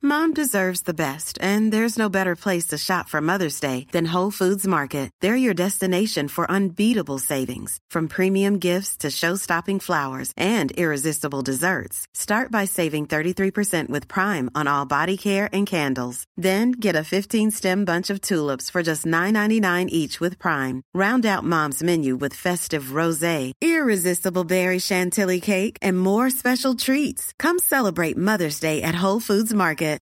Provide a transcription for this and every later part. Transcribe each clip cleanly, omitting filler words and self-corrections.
Mom deserves the best, and there's no better place to shop for Mother's Day than Whole Foods Market. They're your destination for unbeatable savings, from premium gifts to show-stopping flowers and irresistible desserts. Start by saving 33% with Prime on all body care and candles. Then get a 15-stem bunch of tulips for just $9.99 each with Prime. Round out Mom's menu with festive rosé, irresistible berry chantilly cake, and more special treats. Come celebrate Mother's Day at Whole Foods Market.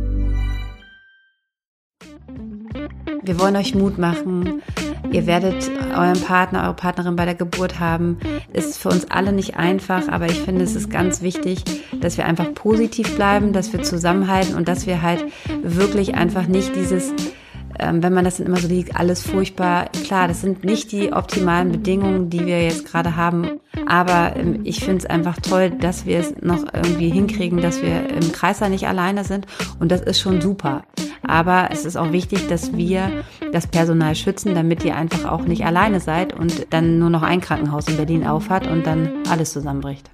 Wir wollen euch Mut machen. Ihr werdet euren Partner, eure Partnerin bei der Geburt haben. Ist für uns alle nicht einfach, aber ich finde, es ist ganz wichtig, dass wir einfach positiv bleiben, dass wir zusammenhalten und dass wir halt wirklich einfach nicht dieses, wenn man das dann immer so liegt, alles furchtbar. Klar, das sind nicht die optimalen Bedingungen, die wir jetzt gerade haben, aber ich finde es einfach toll, dass wir es noch irgendwie hinkriegen, dass wir im Kreißsaal nicht alleine sind und das ist schon super. Aber es ist auch wichtig, dass wir das Personal schützen, damit ihr einfach auch nicht alleine seid und dann nur noch ein Krankenhaus in Berlin aufhat und dann alles zusammenbricht.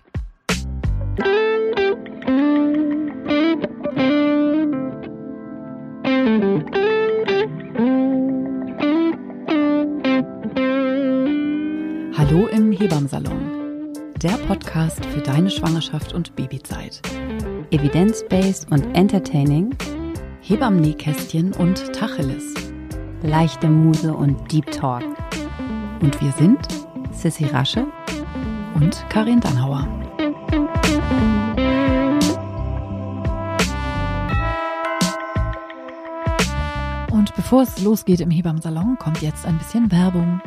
Hallo im Hebammsalon, der Podcast für deine Schwangerschaft und Babyzeit. Evidence-based und entertaining, Hebammen-Nähkästchen und Tacheles, leichte Muse und Deep Talk. Und wir sind Sissi Rasche und Karin Dannhauer. Und bevor es losgeht im Hebammsalon, kommt jetzt ein bisschen Werbung.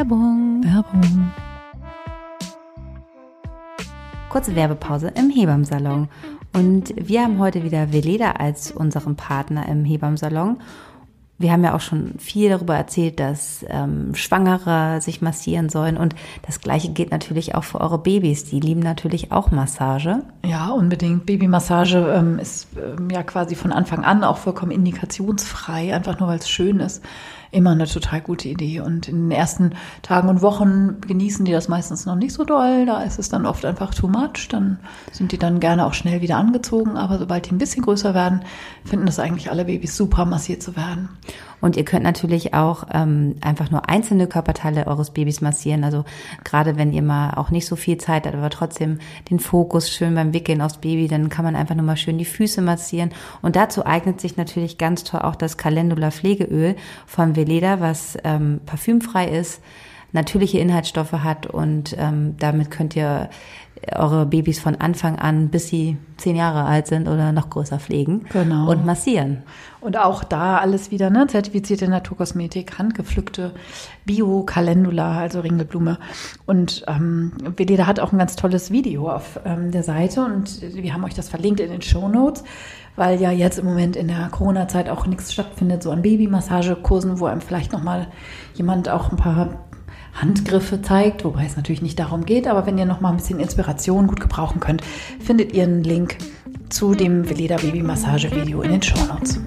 Kurze Werbepause im Hebammsalon. Und wir haben heute wieder Veleda als unseren Partner im Hebammsalon. Wir haben ja auch schon viel darüber erzählt, dass Schwangere sich massieren sollen. Und das Gleiche gilt natürlich auch für eure Babys. Die lieben natürlich auch Massage. Ja, unbedingt. Babymassage ist ja quasi von Anfang an auch vollkommen indikationsfrei, einfach nur weil es schön ist. Immer eine total gute Idee. Und in den ersten Tagen und Wochen genießen die das meistens noch nicht so doll. Da ist es dann oft einfach too much. Dann sind die dann gerne auch schnell wieder angezogen. Aber sobald die ein bisschen größer werden, finden es eigentlich alle Babys super, massiert zu werden. Und ihr könnt natürlich auch einfach nur einzelne Körperteile eures Babys massieren. Also gerade wenn ihr mal auch nicht so viel Zeit habt, aber trotzdem den Fokus schön beim Wickeln aufs Baby, dann kann man einfach nur mal schön die Füße massieren. Und dazu eignet sich natürlich ganz toll auch das Calendula Pflegeöl von Veleda, was parfümfrei ist, natürliche Inhaltsstoffe hat und damit könnt ihr eure Babys von Anfang an, bis sie 10 Jahre alt sind oder noch größer pflegen und massieren. Und auch da alles wieder, ne, zertifizierte Naturkosmetik, handgepflückte Bio-Calendula, also Ringelblume. Und Veleda hat auch ein ganz tolles Video auf der Seite und wir haben euch das verlinkt in den Shownotes, weil ja jetzt im Moment in der Corona-Zeit auch nichts stattfindet, so an Babymassagekursen, wo einem vielleicht nochmal jemand auch ein paar Handgriffe zeigt, wobei es natürlich nicht darum geht, aber wenn ihr noch mal ein bisschen Inspiration gut gebrauchen könnt, findet ihr einen Link zu dem Veleda Babymassage Video in den Shownotes.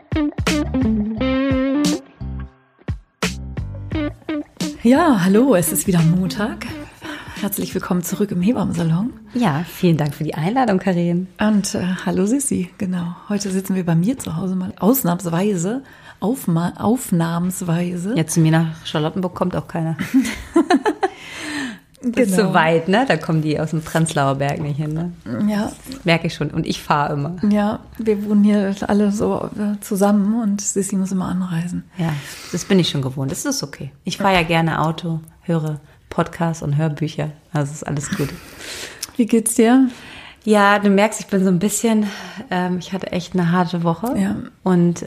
Ja, hallo, es ist wieder Montag. Herzlich willkommen zurück im Hebammsalon. Ja, vielen Dank für die Einladung, Karin. Und hallo Sissi, genau. Heute sitzen wir bei mir zu Hause mal ausnahmsweise. Aufnahmsweise. Ja, zu mir nach Charlottenburg kommt auch keiner. Das ist Genau. so weit, ne? Da kommen die aus dem Prenzlauer Berg nicht hin, ne? Ja. Merke ich schon. Und ich fahre immer. Ja, wir wohnen hier alle so zusammen und Sissi muss immer anreisen. Ja, das bin ich schon gewohnt. Das ist okay. Ich fahre ja gerne Auto, höre Podcasts und Hörbücher. Also ist alles gut. Wie geht's dir? Ja, du merkst, ich bin so ein bisschen, ich hatte echt eine harte Woche. Ja. Und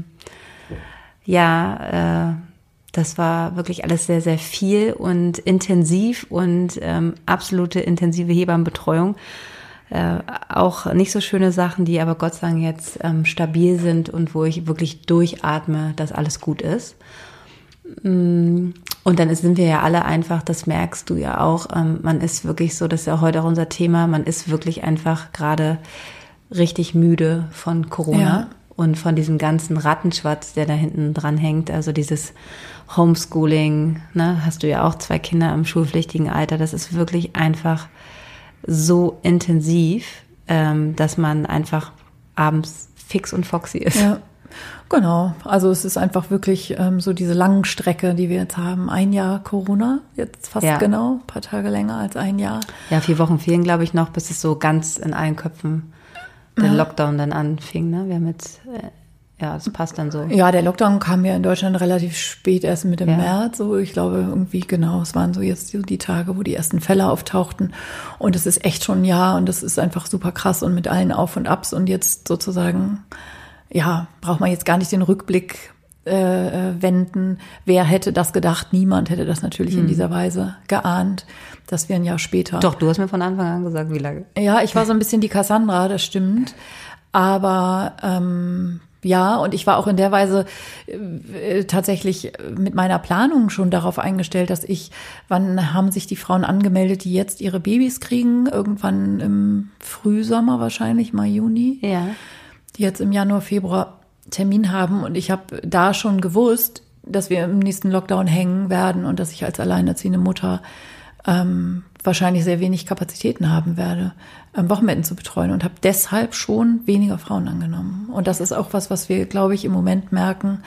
das war wirklich alles sehr, sehr viel und intensiv und absolute intensive Hebammenbetreuung. Auch nicht so schöne Sachen, die aber Gott sei Dank jetzt stabil sind und wo ich wirklich durchatme, dass alles gut ist. Und dann sind wir ja alle einfach, das merkst du ja auch, man ist wirklich so, das ist ja heute auch unser Thema, man ist wirklich einfach gerade richtig müde von Corona. Ja. Und von diesem ganzen Rattenschwanz, der da hinten dran hängt, also dieses Homeschooling, ne, hast du ja auch 2 Kinder im schulpflichtigen Alter, das ist wirklich einfach so intensiv, dass man einfach abends fix und foxy ist. Ja, genau. Also es ist einfach wirklich so diese lange Strecke, die wir jetzt haben. 1 Jahr Corona, jetzt fast genau, ein paar Tage länger als 1 Jahr. Ja, 4 Wochen fehlen, glaube ich, noch, bis es so ganz in allen Köpfen der Lockdown dann anfing. Ne? Wir haben jetzt, das passt dann so. Ja, der Lockdown kam ja in Deutschland relativ spät, erst Mitte März. So, ich glaube irgendwie, genau, es waren so jetzt so die Tage, wo die ersten Fälle auftauchten. Und es ist echt schon ein Jahr und das ist einfach super krass und mit allen Auf und Abs. Und jetzt sozusagen, braucht man jetzt gar nicht den Rückblick wenden. Wer hätte das gedacht? Niemand hätte das natürlich in dieser Weise geahnt, dass wir ein Jahr später... Doch, du hast mir von Anfang an gesagt, wie lange. Ja, ich war so ein bisschen die Cassandra, das stimmt. Aber und ich war auch in der Weise tatsächlich mit meiner Planung schon darauf eingestellt, dass wann haben sich die Frauen angemeldet, die jetzt ihre Babys kriegen? Irgendwann im Frühsommer wahrscheinlich, Mai, Juni. Ja. Die jetzt im Januar, Februar Termin haben. Und ich habe da schon gewusst, dass wir im nächsten Lockdown hängen werden und dass ich als alleinerziehende Mutter wahrscheinlich sehr wenig Kapazitäten haben werde, Wochenbetten zu betreuen und habe deshalb schon weniger Frauen angenommen. Und das ist auch was wir, glaube ich, im Moment merken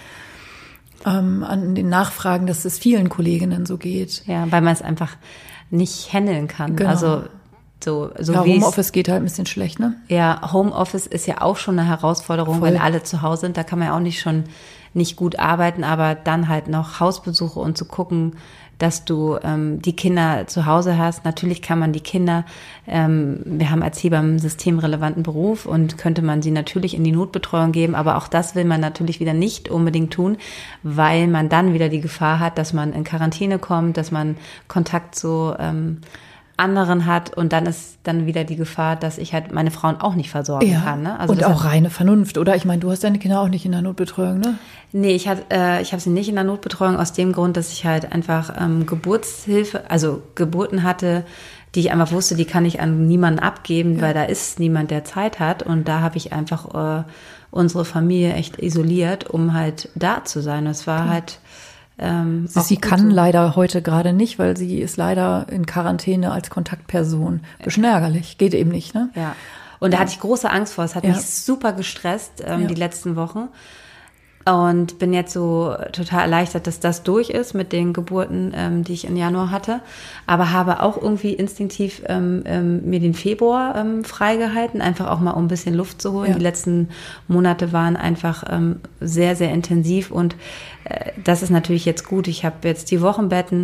an den Nachfragen, dass es vielen Kolleginnen so geht. Ja, weil man es einfach nicht handeln kann. Genau. Also so Homeoffice geht halt ein bisschen schlecht, ne? Ja, Homeoffice ist ja auch schon eine Herausforderung, Voll. wenn alle zu Hause sind. Da kann man ja auch nicht gut arbeiten, aber dann halt noch Hausbesuche und zu gucken, dass du die Kinder zu Hause hast. Natürlich kann man die Kinder, wir haben als Hebamme einen systemrelevanten Beruf und könnte man sie natürlich in die Notbetreuung geben, aber auch das will man natürlich wieder nicht unbedingt tun, weil man dann wieder die Gefahr hat, dass man in Quarantäne kommt, dass man Kontakt zu anderen hat und dann ist dann wieder die Gefahr, dass ich halt meine Frauen auch nicht versorgen kann. Ne? Also und auch reine Vernunft, oder? Ich meine, du hast deine Kinder auch nicht in der Notbetreuung, ne? Nee, ich hab sie nicht in der Notbetreuung aus dem Grund, dass ich halt einfach Geburtshilfe, also Geburten hatte, die ich einfach wusste, die kann ich an niemanden abgeben, weil da ist niemand, der Zeit hat. Und da habe ich einfach unsere Familie echt isoliert, um halt da zu sein. Das war halt Sie kann leider heute gerade nicht, weil sie ist leider in Quarantäne als Kontaktperson. Bisschen ärgerlich, geht eben nicht, ne? Ja. Und da hatte ich große Angst vor. Es hat mich super gestresst, die letzten Wochen. Und bin jetzt so total erleichtert, dass das durch ist mit den Geburten, die ich im Januar hatte. Aber habe auch irgendwie instinktiv mir den Februar freigehalten, einfach auch mal um ein bisschen Luft zu holen. Ja. Die letzten Monate waren einfach sehr, sehr intensiv und das ist natürlich jetzt gut. Ich habe jetzt die Wochenbetten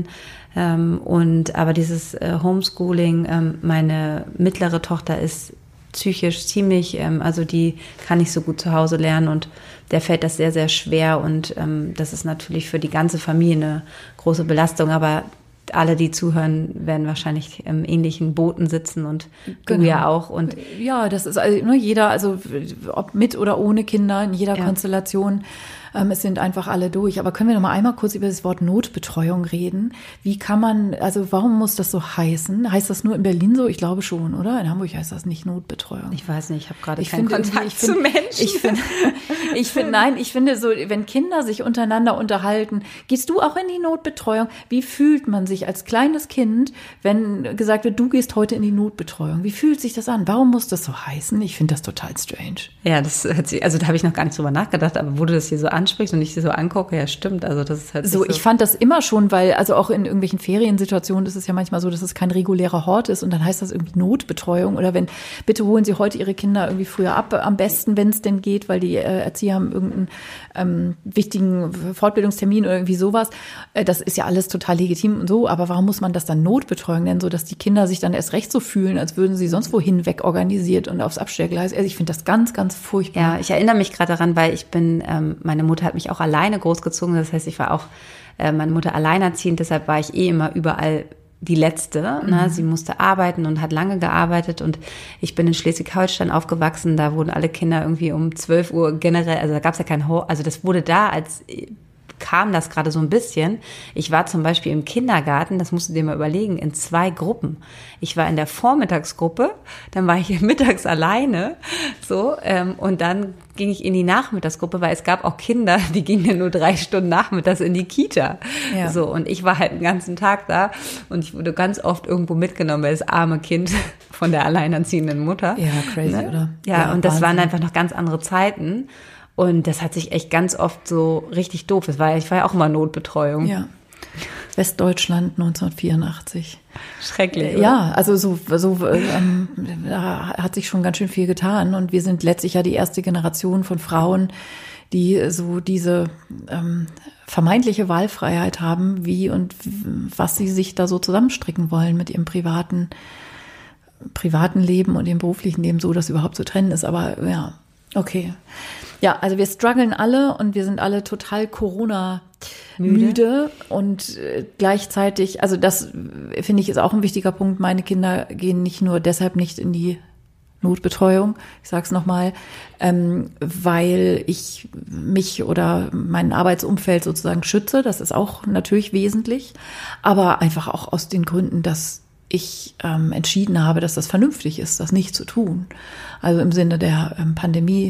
aber dieses Homeschooling, meine mittlere Tochter ist psychisch ziemlich, also die kann nicht so gut zu Hause lernen und der fällt das sehr, sehr schwer und das ist natürlich für die ganze Familie eine große Belastung, aber alle, die zuhören, werden wahrscheinlich im ähnlichen Booten sitzen und du ja auch. Und ja, das ist also jeder, also ob mit oder ohne Kinder, in jeder Konstellation, es sind einfach alle durch. Aber können wir noch mal einmal kurz über das Wort Notbetreuung reden? Wie kann man, also warum muss das so heißen? Heißt das nur in Berlin so? Ich glaube schon, oder? In Hamburg heißt das nicht Notbetreuung. Ich weiß nicht, ich habe gerade keinen Kontakt zu Menschen. Ich finde so, wenn Kinder sich untereinander unterhalten, gehst du auch in die Notbetreuung? Wie fühlt man sich als kleines Kind, wenn gesagt wird, du gehst heute in die Notbetreuung? Wie fühlt sich das an? Warum muss das so heißen? Ich finde das total strange. Ja, das hört sich, also da habe ich noch gar nicht drüber nachgedacht, aber wo du das hier so ansprichst und ich dir so angucke, ja stimmt, also das ist halt so. Ich fand das immer schon, weil also auch in irgendwelchen Feriensituationen ist es ja manchmal so, dass es kein regulärer Hort ist und dann heißt das irgendwie Notbetreuung oder wenn, bitte holen Sie heute Ihre Kinder irgendwie früher ab, am besten, wenn es denn geht, weil die Erzieher haben irgendeinen wichtigen Fortbildungstermin oder irgendwie sowas. Das ist ja alles total legitim und so, aber warum muss man das dann Notbetreuung nennen, so dass die Kinder sich dann erst recht so fühlen, als würden sie sonst wohin wegorganisiert und aufs Abstellgleis? Also ich finde das ganz, ganz furchtbar. Ja, ich erinnere mich gerade daran, weil meine Mutter hat mich auch alleine großgezogen, das heißt, ich war auch meine Mutter alleinerziehend, deshalb war ich immer überall die Letzte. Mhm. Ne? Sie musste arbeiten und hat lange gearbeitet und ich bin in Schleswig-Holstein aufgewachsen, da wurden alle Kinder irgendwie um 12 Uhr generell, also da gab es ja kein also das wurde da als kam das gerade so ein bisschen. Ich war zum Beispiel im Kindergarten, das musst du dir mal überlegen, in 2 Gruppen. Ich war in der Vormittagsgruppe, dann war ich mittags alleine, und dann ging ich in die Nachmittagsgruppe, weil es gab auch Kinder, die gingen ja nur 3 Stunden nachmittags in die Kita. Ja. Und ich war halt den ganzen Tag da und ich wurde ganz oft irgendwo mitgenommen, weil das arme Kind von der alleinerziehenden Mutter. Ja, crazy, ne? Oder? Ja, und das Wahnsinn. Waren einfach noch ganz andere Zeiten. Und das hat sich echt ganz oft so richtig doof. Ich war ja auch immer Notbetreuung. Ja. Westdeutschland 1984. Schrecklich. Oder? Ja, also da hat sich schon ganz schön viel getan. Und wir sind letztlich ja die erste Generation von Frauen, die so diese vermeintliche Wahlfreiheit haben, wie und was sie sich da so zusammenstricken wollen mit ihrem privaten Leben und ihrem beruflichen Leben, so dass überhaupt zu trennen ist. Aber ja, okay. Ja, also wir strugglen alle und wir sind alle total Corona-müde und gleichzeitig, also das finde ich ist auch ein wichtiger Punkt, meine Kinder gehen nicht nur deshalb nicht in die Notbetreuung, ich sage es nochmal, weil ich mich oder mein Arbeitsumfeld sozusagen schütze, das ist auch natürlich wesentlich, aber einfach auch aus den Gründen, dass ich entschieden habe, dass das vernünftig ist, das nicht zu tun. Also im Sinne der Pandemie,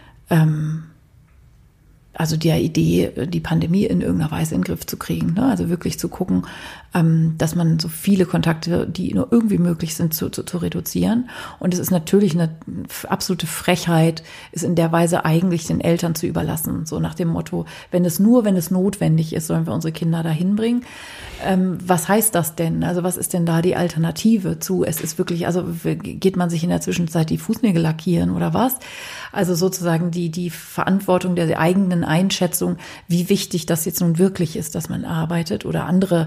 also der Idee, die Pandemie in irgendeiner Weise in den Griff zu kriegen. Ne? Also wirklich zu gucken, dass man so viele Kontakte, die nur irgendwie möglich sind, zu reduzieren. Und es ist natürlich eine absolute Frechheit, es in der Weise eigentlich den Eltern zu überlassen. So nach dem Motto, wenn es notwendig ist, sollen wir unsere Kinder dahin bringen. Was heißt das denn? Also was ist denn da die Alternative zu? Es ist wirklich, also geht man sich in der Zwischenzeit die Fußnägel lackieren oder was? Also sozusagen die Verantwortung der eigenen Einschätzung, wie wichtig das jetzt nun wirklich ist, dass man arbeitet oder andere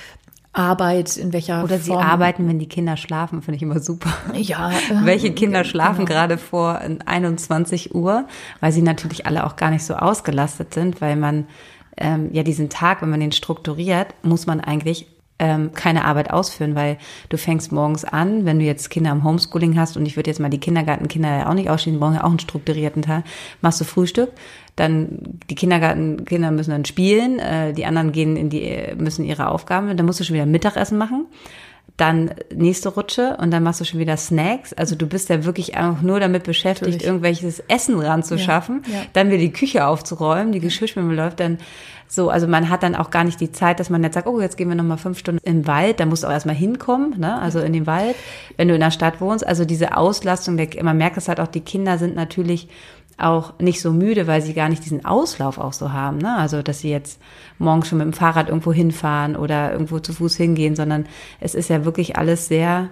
Arbeit, in welcher Oder sie Form. Arbeiten, wenn die Kinder schlafen, finde ich immer super. Ja. Welche Kinder schlafen gerade vor 21 Uhr, weil sie natürlich alle auch gar nicht so ausgelastet sind, weil man diesen Tag, wenn man den strukturiert, muss man eigentlich keine Arbeit ausführen, weil du fängst morgens an, wenn du jetzt Kinder im Homeschooling hast und ich würde jetzt mal die Kindergartenkinder ja auch nicht ausschließen, die brauchen ja auch einen strukturierten Tag, machst du Frühstück, dann die Kindergartenkinder müssen dann spielen, die anderen müssen ihre Aufgaben, dann musst du schon wieder Mittagessen machen, dann nächste Rutsche und dann machst du schon wieder Snacks. Also du bist ja wirklich einfach nur damit beschäftigt, natürlich irgendwelches Essen ranzuschaffen, dann wieder die Küche aufzuräumen, die Geschirrspülung läuft dann so, also man hat dann auch gar nicht die Zeit, dass man jetzt sagt, oh, jetzt gehen wir nochmal 5 Stunden im Wald, da musst du auch erstmal hinkommen, ne? Also in den Wald, wenn du in der Stadt wohnst. Also diese Auslastung, man merkt es halt auch, die Kinder sind natürlich auch nicht so müde, weil sie gar nicht diesen Auslauf auch so haben, ne? Also dass sie jetzt morgens schon mit dem Fahrrad irgendwo hinfahren oder irgendwo zu Fuß hingehen, sondern es ist ja wirklich alles sehr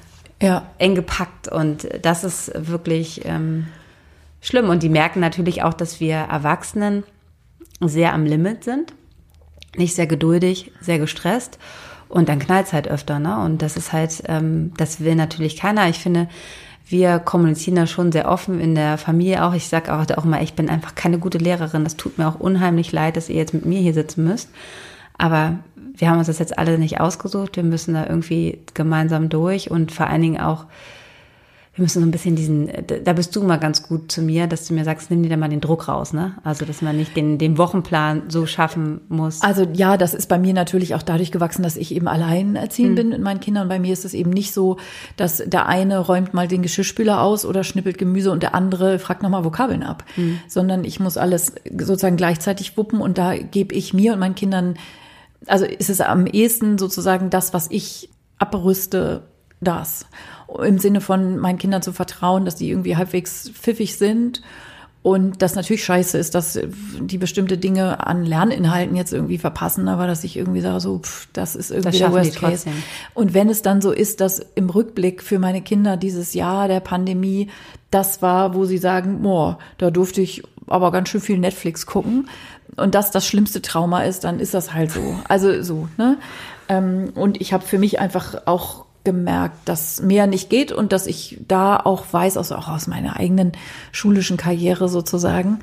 eng gepackt und das ist wirklich schlimm. Und die merken natürlich auch, dass wir Erwachsenen sehr am Limit sind, nicht sehr geduldig, sehr gestresst und dann knallt es halt öfter, ne? Und das ist halt, das will natürlich keiner. Ich finde, wir kommunizieren da schon sehr offen in der Familie auch. Ich sage auch immer, ich bin einfach keine gute Lehrerin. Das tut mir auch unheimlich leid, dass ihr jetzt mit mir hier sitzen müsst. Aber wir haben uns das jetzt alle nicht ausgesucht. Wir müssen da irgendwie gemeinsam durch und vor allen Dingen auch, wir müssen so ein bisschen da bist du mal ganz gut zu mir, dass du mir sagst, nimm dir da mal den Druck raus, ne? Also, dass man nicht den Wochenplan so schaffen muss. Also, ja, das ist bei mir natürlich auch dadurch gewachsen, dass ich eben alleinerziehend bin mit meinen Kindern. Bei mir ist es eben nicht so, dass der eine räumt mal den Geschirrspüler aus oder schnippelt Gemüse und der andere fragt nochmal Vokabeln ab. Sondern ich muss alles sozusagen gleichzeitig wuppen und da gebe ich mir und meinen Kindern, also ist es am ehesten sozusagen das, was ich abrüste, das. Im Sinne von meinen Kindern zu vertrauen, dass die irgendwie halbwegs pfiffig sind und das natürlich scheiße ist, dass die bestimmte Dinge an Lerninhalten jetzt irgendwie verpassen, aber dass ich irgendwie sage, so, das ist irgendwie der Worst Case. Und wenn es dann so ist, dass im Rückblick für meine Kinder dieses Jahr der Pandemie das war, wo sie sagen, boah, da durfte ich aber ganz schön viel Netflix gucken und das schlimmste Trauma ist, dann ist das halt so. Also so, ne? Und ich habe für mich einfach auch gemerkt, dass mehr nicht geht und dass ich da auch weiß, auch aus meiner eigenen schulischen Karriere sozusagen,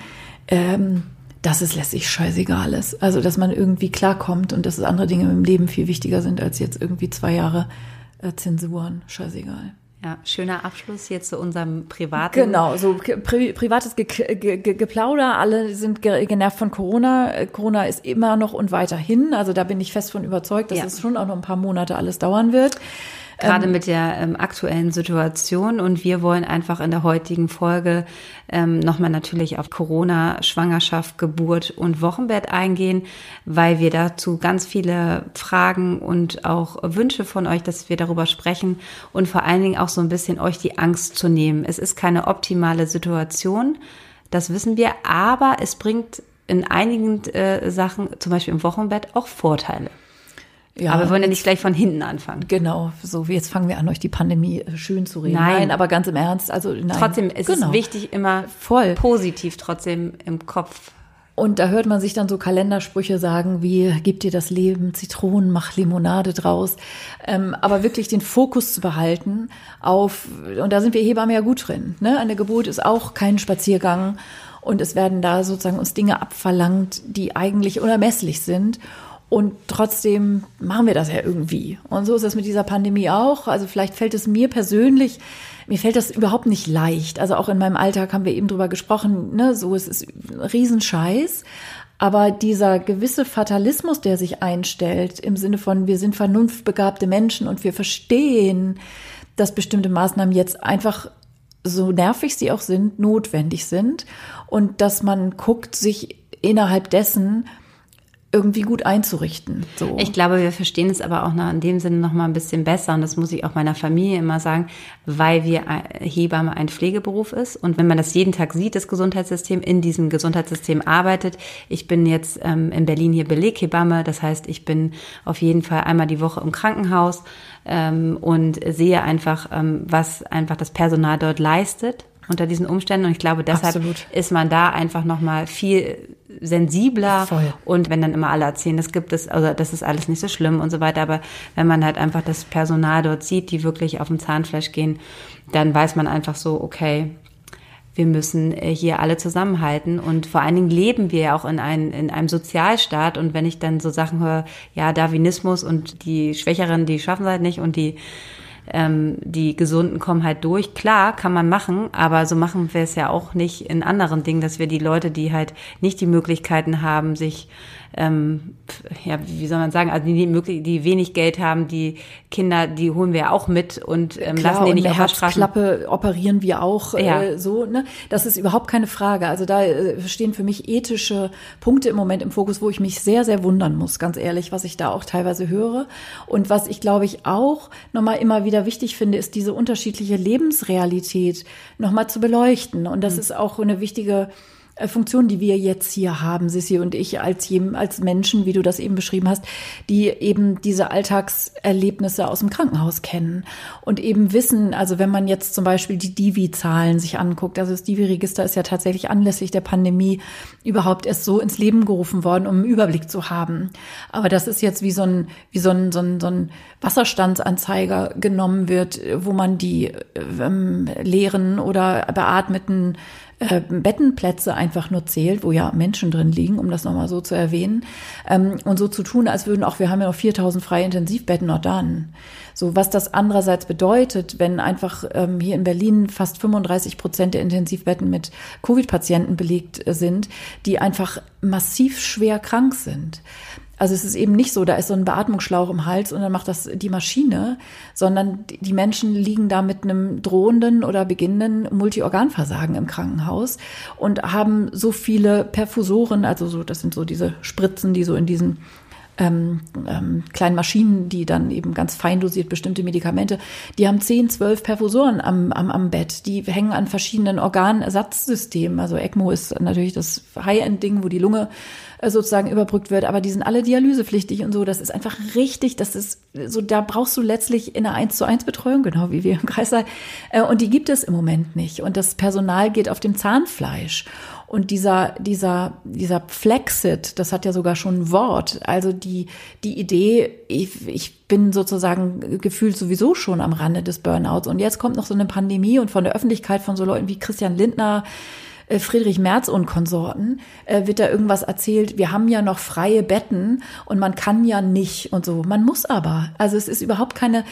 dass es letztlich scheißegal ist. Also, dass man irgendwie klarkommt und dass andere Dinge im Leben viel wichtiger sind als jetzt irgendwie 2 Jahre Zensuren. Scheißegal. Ja, schöner Abschluss hier zu unserem privaten. Genau, so privates Geplauder. Alle sind genervt von Corona. Corona ist immer noch und weiterhin. Also da bin ich fest von überzeugt, dass es schon auch noch ein paar Monate alles dauern wird. Gerade mit der aktuellen Situation. Und wir wollen einfach in der heutigen Folge nochmal natürlich auf Corona, Schwangerschaft, Geburt und Wochenbett eingehen, weil wir dazu ganz viele Fragen und auch Wünsche von euch, dass wir darüber sprechen und vor allen Dingen auch so ein bisschen euch die Angst zu nehmen. Es ist keine optimale Situation, das wissen wir, aber es bringt in einigen Sachen, zum Beispiel im Wochenbett, auch Vorteile. Ja, aber wir wollen ja nicht gleich von hinten anfangen. Genau, so wie jetzt fangen wir an, euch die Pandemie schön zu reden. Nein, aber ganz im Ernst, also nein. Trotzdem ist es wichtig, immer voll positiv trotzdem im Kopf. Und da hört man sich dann so Kalendersprüche sagen wie, gib dir das Leben Zitronen, mach Limonade draus. Aber wirklich den Fokus zu behalten auf, und da sind wir Hebammen ja gut drin, ne? Eine Geburt ist auch kein Spaziergang und es werden da sozusagen uns Dinge abverlangt, die eigentlich unermesslich sind. Und trotzdem machen wir das ja irgendwie. Und so ist es mit dieser Pandemie auch. Also vielleicht fällt es mir persönlich, mir fällt das überhaupt nicht leicht. Also auch in meinem Alltag haben wir eben drüber gesprochen, ne, so es ist ein Riesenscheiß. Aber dieser gewisse Fatalismus, der sich einstellt, im Sinne von, wir sind vernunftbegabte Menschen und wir verstehen, dass bestimmte Maßnahmen jetzt einfach, so nervig sie auch sind, notwendig sind. Und dass man guckt, sich innerhalb dessen irgendwie gut einzurichten. So. Ich glaube, wir verstehen es aber auch noch in dem Sinne noch mal ein bisschen besser. Und das muss ich auch meiner Familie immer sagen, weil wir Hebamme ein Pflegeberuf ist. Und wenn man das jeden Tag sieht, das Gesundheitssystem in diesem Gesundheitssystem arbeitet. Ich bin jetzt in Berlin hier Beleghebamme. Das heißt, ich bin auf jeden Fall einmal die Woche im Krankenhaus und sehe einfach, was einfach das Personal dort leistet unter diesen Umständen. Und ich glaube, deshalb ist man da einfach noch mal viel sensibler. Voll. Und wenn dann immer alle erzählen, das ist alles nicht so schlimm und so weiter, aber wenn man halt einfach das Personal dort sieht, die wirklich auf dem Zahnfleisch gehen, dann weiß man einfach so, okay, wir müssen hier alle zusammenhalten und vor allen Dingen leben wir ja auch in einem Sozialstaat und wenn ich dann so Sachen höre, ja, Darwinismus und die Schwächeren, die schaffen es halt nicht und die Gesunden kommen halt durch. Klar, kann man machen, aber so machen wir es ja auch nicht in anderen Dingen, dass wir die Leute, die halt nicht die Möglichkeiten haben, sich, wie soll man sagen, also die wenig Geld haben, die Kinder, die holen wir ja auch mit und lassen die nicht auf der Straße. Herzklappe operieren wir auch so, ne? Das ist überhaupt keine Frage. Also da stehen für mich ethische Punkte im Moment im Fokus, wo ich mich sehr, sehr wundern muss, ganz ehrlich, was ich da auch teilweise höre. Und was ich, glaube ich, auch nochmal immer wieder wichtig finde, ist diese unterschiedliche Lebensrealität nochmal zu beleuchten. Und das ist auch eine wichtige Funktion, die wir jetzt hier haben, Sissi und ich, als Menschen, wie du das eben beschrieben hast, die eben diese Alltagserlebnisse aus dem Krankenhaus kennen und eben wissen, also wenn man jetzt zum Beispiel die Divi-Zahlen sich anguckt, also das Divi-Register ist ja tatsächlich anlässlich der Pandemie überhaupt erst so ins Leben gerufen worden, um einen Überblick zu haben. Aber das ist jetzt wie so ein Wasserstandsanzeiger genommen wird, wo man die leeren oder beatmeten Bettenplätze einfach nur zählt, wo ja Menschen drin liegen, um das nochmal so zu erwähnen, und so zu tun, als würden wir haben ja noch 4.000 freie Intensivbetten noch dann. So, was das andererseits bedeutet, wenn einfach hier in Berlin fast 35% der Intensivbetten mit Covid-Patienten belegt sind, die einfach massiv schwer krank sind. Also es ist eben nicht so, da ist so ein Beatmungsschlauch im Hals und dann macht das die Maschine, sondern die Menschen liegen da mit einem drohenden oder beginnenden Multiorganversagen im Krankenhaus und haben so viele Perfusoren, also so, das sind so diese Spritzen, die so in diesen kleinen Maschinen, die dann eben ganz fein dosiert bestimmte Medikamente, die haben 10, 12 Perfusoren am Bett, die hängen an verschiedenen Organersatzsystemen, also ECMO ist natürlich das High-End-Ding, wo die Lunge sozusagen überbrückt wird, aber die sind alle dialysepflichtig und so, das ist einfach richtig, das ist so, da brauchst du letztlich in einer 1:1 Betreuung, genau wie wir im Kreißsaal, und die gibt es im Moment nicht und das Personal geht auf dem Zahnfleisch. Und dieser Flexit, das hat ja sogar schon ein Wort. Also die Idee, ich bin sozusagen gefühlt sowieso schon am Rande des Burnouts. Und jetzt kommt noch so eine Pandemie und von der Öffentlichkeit von so Leuten wie Christian Lindner, Friedrich Merz und Konsorten, wird da irgendwas erzählt, wir haben ja noch freie Betten und man kann ja nicht und so. Man muss aber. Also es ist überhaupt keine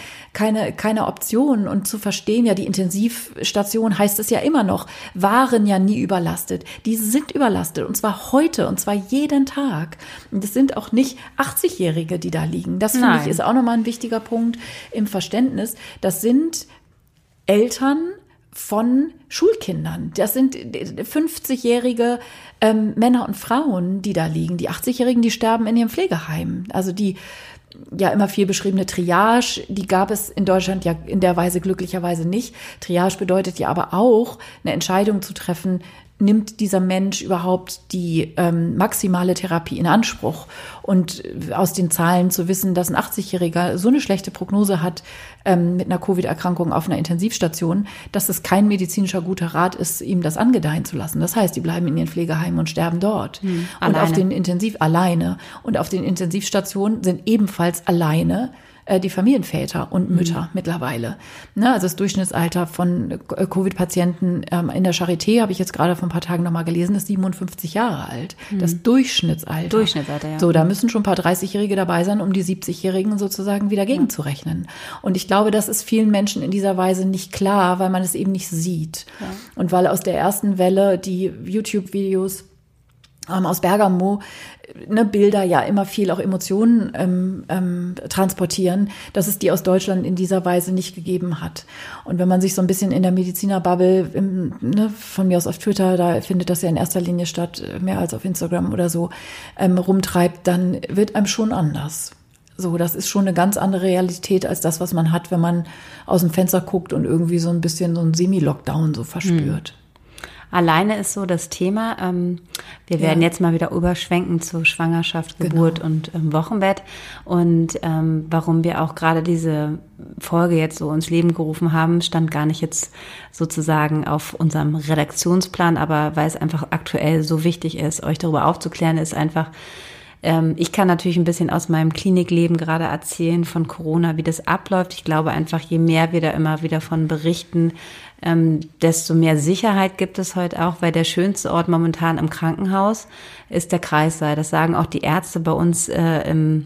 Option. Und zu verstehen, ja, die Intensivstation heißt es ja immer noch, waren ja nie überlastet. Die sind überlastet und zwar heute und zwar jeden Tag. Und es sind auch nicht 80-Jährige, die da liegen. Das finde ich ist auch nochmal ein wichtiger Punkt im Verständnis. Das sind Eltern von Schulkindern. Das sind 50-jährige Männer und Frauen, die da liegen. Die 80-Jährigen, die sterben in ihrem Pflegeheim. Also die ja immer viel beschriebene Triage, die gab es in Deutschland ja in der Weise glücklicherweise nicht. Triage bedeutet ja aber auch, eine Entscheidung zu treffen, nimmt dieser Mensch überhaupt die maximale Therapie in Anspruch? Und aus den Zahlen zu wissen, dass ein 80-Jähriger so eine schlechte Prognose hat mit einer Covid-Erkrankung auf einer Intensivstation, dass es kein medizinischer guter Rat ist, ihm das angedeihen zu lassen. Das heißt, die bleiben in ihren Pflegeheimen und sterben dort. Und auf den Und auf den Intensivstationen sind ebenfalls alleine die Familienväter und Mütter mittlerweile. Ne, also das Durchschnittsalter von Covid-Patienten in der Charité, habe ich jetzt gerade vor ein paar Tagen nochmal gelesen, ist 57 Jahre alt. Das Durchschnittsalter. Ja. So, da müssen schon ein paar 30-Jährige dabei sein, um die 70-Jährigen sozusagen wieder gegenzurechnen. Und ich glaube, das ist vielen Menschen in dieser Weise nicht klar, weil man es eben nicht sieht. Ja. Und weil aus der ersten Welle die YouTube-Videos aus Bergamo, Bilder ja immer viel auch Emotionen transportieren, dass es die aus Deutschland in dieser Weise nicht gegeben hat. Und wenn man sich so ein bisschen in der Medizinerbubble, von mir aus auf Twitter, da findet das ja in erster Linie statt, mehr als auf Instagram oder so, rumtreibt, dann wird einem schon anders. So, das ist schon eine ganz andere Realität als das, was man hat, wenn man aus dem Fenster guckt und irgendwie so ein bisschen so ein Semi-Lockdown so verspürt. Alleine ist so das Thema. Wir werden jetzt mal wieder überschwenken zu Schwangerschaft, Geburt und Wochenbett. Und warum wir auch gerade diese Folge jetzt so ins Leben gerufen haben, stand gar nicht jetzt sozusagen auf unserem Redaktionsplan, aber weil es einfach aktuell so wichtig ist, euch darüber aufzuklären, ist einfach, ich kann natürlich ein bisschen aus meinem Klinikleben gerade erzählen von Corona, wie das abläuft. Ich glaube einfach, je mehr wir da immer wieder von berichten, desto mehr Sicherheit gibt es heute auch, weil der schönste Ort momentan im Krankenhaus ist der Kreissaal. Das sagen auch die Ärzte bei uns, die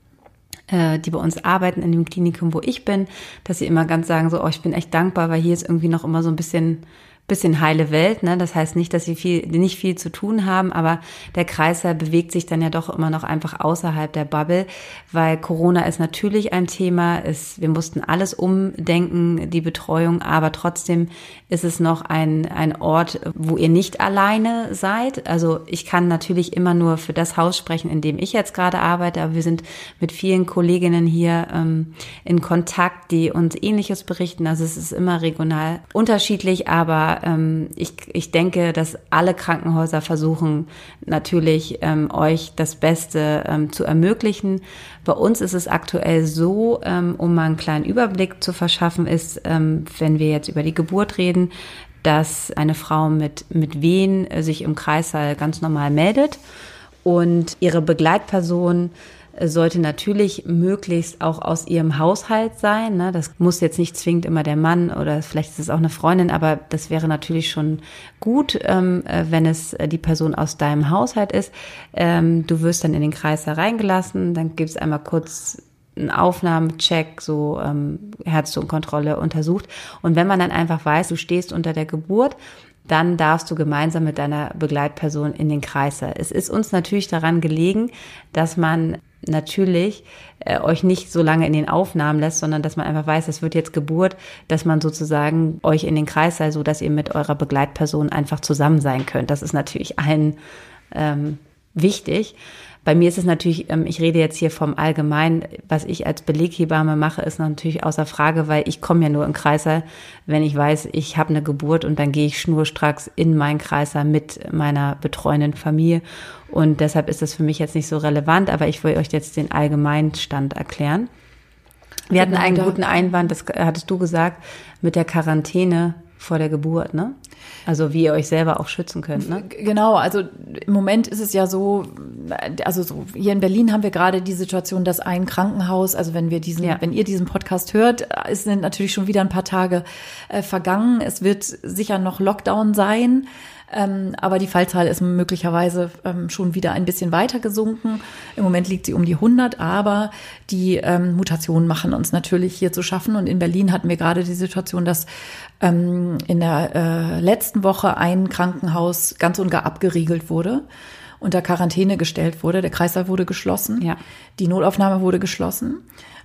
bei uns arbeiten in dem Klinikum, wo ich bin, dass sie immer ganz sagen so, ich bin echt dankbar, weil hier ist irgendwie noch immer so ein bisschen heile Welt, ne? Das heißt nicht, dass sie nicht viel zu tun haben, aber der Kreissaal bewegt sich dann ja doch immer noch einfach außerhalb der Bubble, weil Corona ist natürlich ein Thema, wir mussten alles umdenken, die Betreuung, aber trotzdem ist es noch ein Ort, wo ihr nicht alleine seid. Also ich kann natürlich immer nur für das Haus sprechen, in dem ich jetzt gerade arbeite, aber wir sind mit vielen Kolleginnen hier in Kontakt, die uns Ähnliches berichten. Also es ist immer regional unterschiedlich, aber ich denke, dass alle Krankenhäuser versuchen natürlich euch das Beste zu ermöglichen. Bei uns ist es aktuell so, um mal einen kleinen Überblick zu verschaffen, ist, wenn wir jetzt über die Geburt reden, dass eine Frau mit Wehen sich im Kreissaal ganz normal meldet und ihre Begleitperson sollte natürlich möglichst auch aus ihrem Haushalt sein. Ne? Das muss jetzt nicht zwingend immer der Mann oder vielleicht ist es auch eine Freundin, aber das wäre natürlich schon gut, wenn es die Person aus deinem Haushalt ist. Du wirst dann in den Kreis reingelassen, dann gibt es einmal kurz einen Aufnahmecheck, so Herzdruckkontrolle untersucht. Und wenn man dann einfach weiß, du stehst unter der Geburt, dann darfst du gemeinsam mit deiner Begleitperson in den Kreissaal. Es ist uns natürlich daran gelegen, dass man natürlich euch nicht so lange in den Aufnahmen lässt, sondern dass man einfach weiß, es wird jetzt Geburt, dass man sozusagen euch in den Kreissaal, so dass ihr mit eurer Begleitperson einfach zusammen sein könnt. Das ist natürlich allen wichtig. Bei mir ist es natürlich, ich rede jetzt hier vom Allgemeinen, was ich als Beleghebamme mache, ist natürlich außer Frage, weil ich komme ja nur in Kreissaal, wenn ich weiß, ich habe eine Geburt und dann gehe ich schnurstracks in meinen Kreissaal mit meiner betreuenden Familie und deshalb ist das für mich jetzt nicht so relevant, aber ich will euch jetzt den Allgemeinstand erklären. Wir hatten einen guten Einwand, das hattest du gesagt, mit der Quarantäne vor der Geburt, ne? Also wie ihr euch selber auch schützen könnt, ne? Genau, also im Moment ist es ja so, also so hier in Berlin haben wir gerade die Situation, dass ein Krankenhaus, also wenn ihr diesen Podcast hört, sind natürlich schon wieder ein paar Tage vergangen. Es wird sicher noch Lockdown sein. Aber die Fallzahl ist möglicherweise schon wieder ein bisschen weiter gesunken. Im Moment liegt sie um die 100, aber die Mutationen machen uns natürlich hier zu schaffen. Und in Berlin hatten wir gerade die Situation, dass in der letzten Woche ein Krankenhaus ganz und gar abgeriegelt wurde, unter Quarantäne gestellt wurde. Der Kreißsaal wurde geschlossen, ja. Die Notaufnahme wurde geschlossen.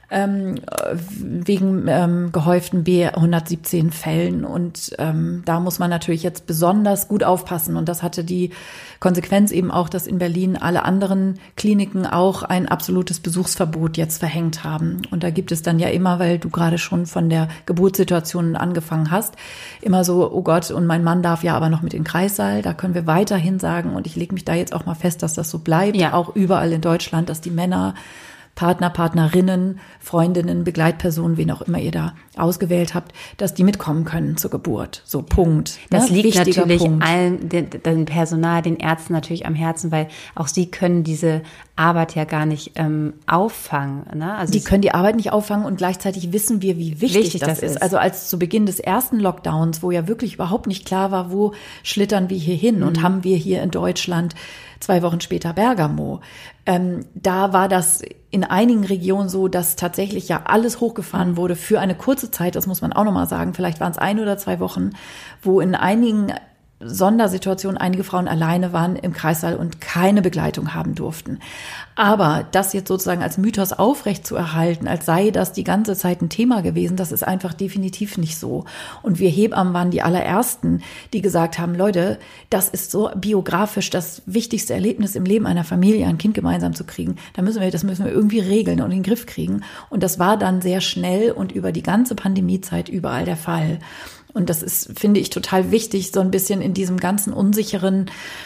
Wegen gehäuften B117 Fällen. Und da muss man natürlich jetzt besonders gut aufpassen. Und das hatte die Konsequenz eben auch, dass in Berlin alle anderen Kliniken auch ein absolutes Besuchsverbot jetzt verhängt haben. Und da gibt es dann ja immer, weil du gerade schon von der Geburtssituation angefangen hast, immer so, oh Gott, und mein Mann darf ja aber noch mit in den Kreissaal. Da können wir weiterhin sagen, und ich lege mich da jetzt auch mal fest, dass das so bleibt, ja. Auch überall in Deutschland, dass die Männer, Partner, Partnerinnen, Freundinnen, Begleitpersonen, wen auch immer ihr da ausgewählt habt, dass die mitkommen können zur Geburt. So, Punkt. Das liegt natürlich allen, dem Personal, den Ärzten natürlich am Herzen, weil auch sie können diese Arbeit ja gar nicht auffangen. Ne? Also die können die Arbeit nicht auffangen und gleichzeitig wissen wir, wie wichtig das ist. Also als zu Beginn des ersten Lockdowns, wo ja wirklich überhaupt nicht klar war, wo schlittern wir hier hin und haben wir hier in Deutschland 2 Wochen später Bergamo. Da war das in einigen Regionen so, dass tatsächlich ja alles hochgefahren wurde für eine kurze Zeit, das muss man auch nochmal sagen, vielleicht waren es 1 oder 2 Wochen, wo in einigen Sondersituationen einige Frauen alleine waren im Kreissaal und keine Begleitung haben durften. Aber das jetzt sozusagen als Mythos aufrecht zu erhalten, als sei das die ganze Zeit ein Thema gewesen, das ist einfach definitiv nicht so. Und wir Hebammen waren die allerersten, die gesagt haben, Leute, das ist so biografisch das wichtigste Erlebnis im Leben einer Familie, ein Kind gemeinsam zu kriegen. Das müssen wir irgendwie regeln und in den Griff kriegen. Und das war dann sehr schnell und über die ganze Pandemiezeit überall der Fall. Und das ist, finde ich, total wichtig, so ein bisschen in diesem ganzen unsicheren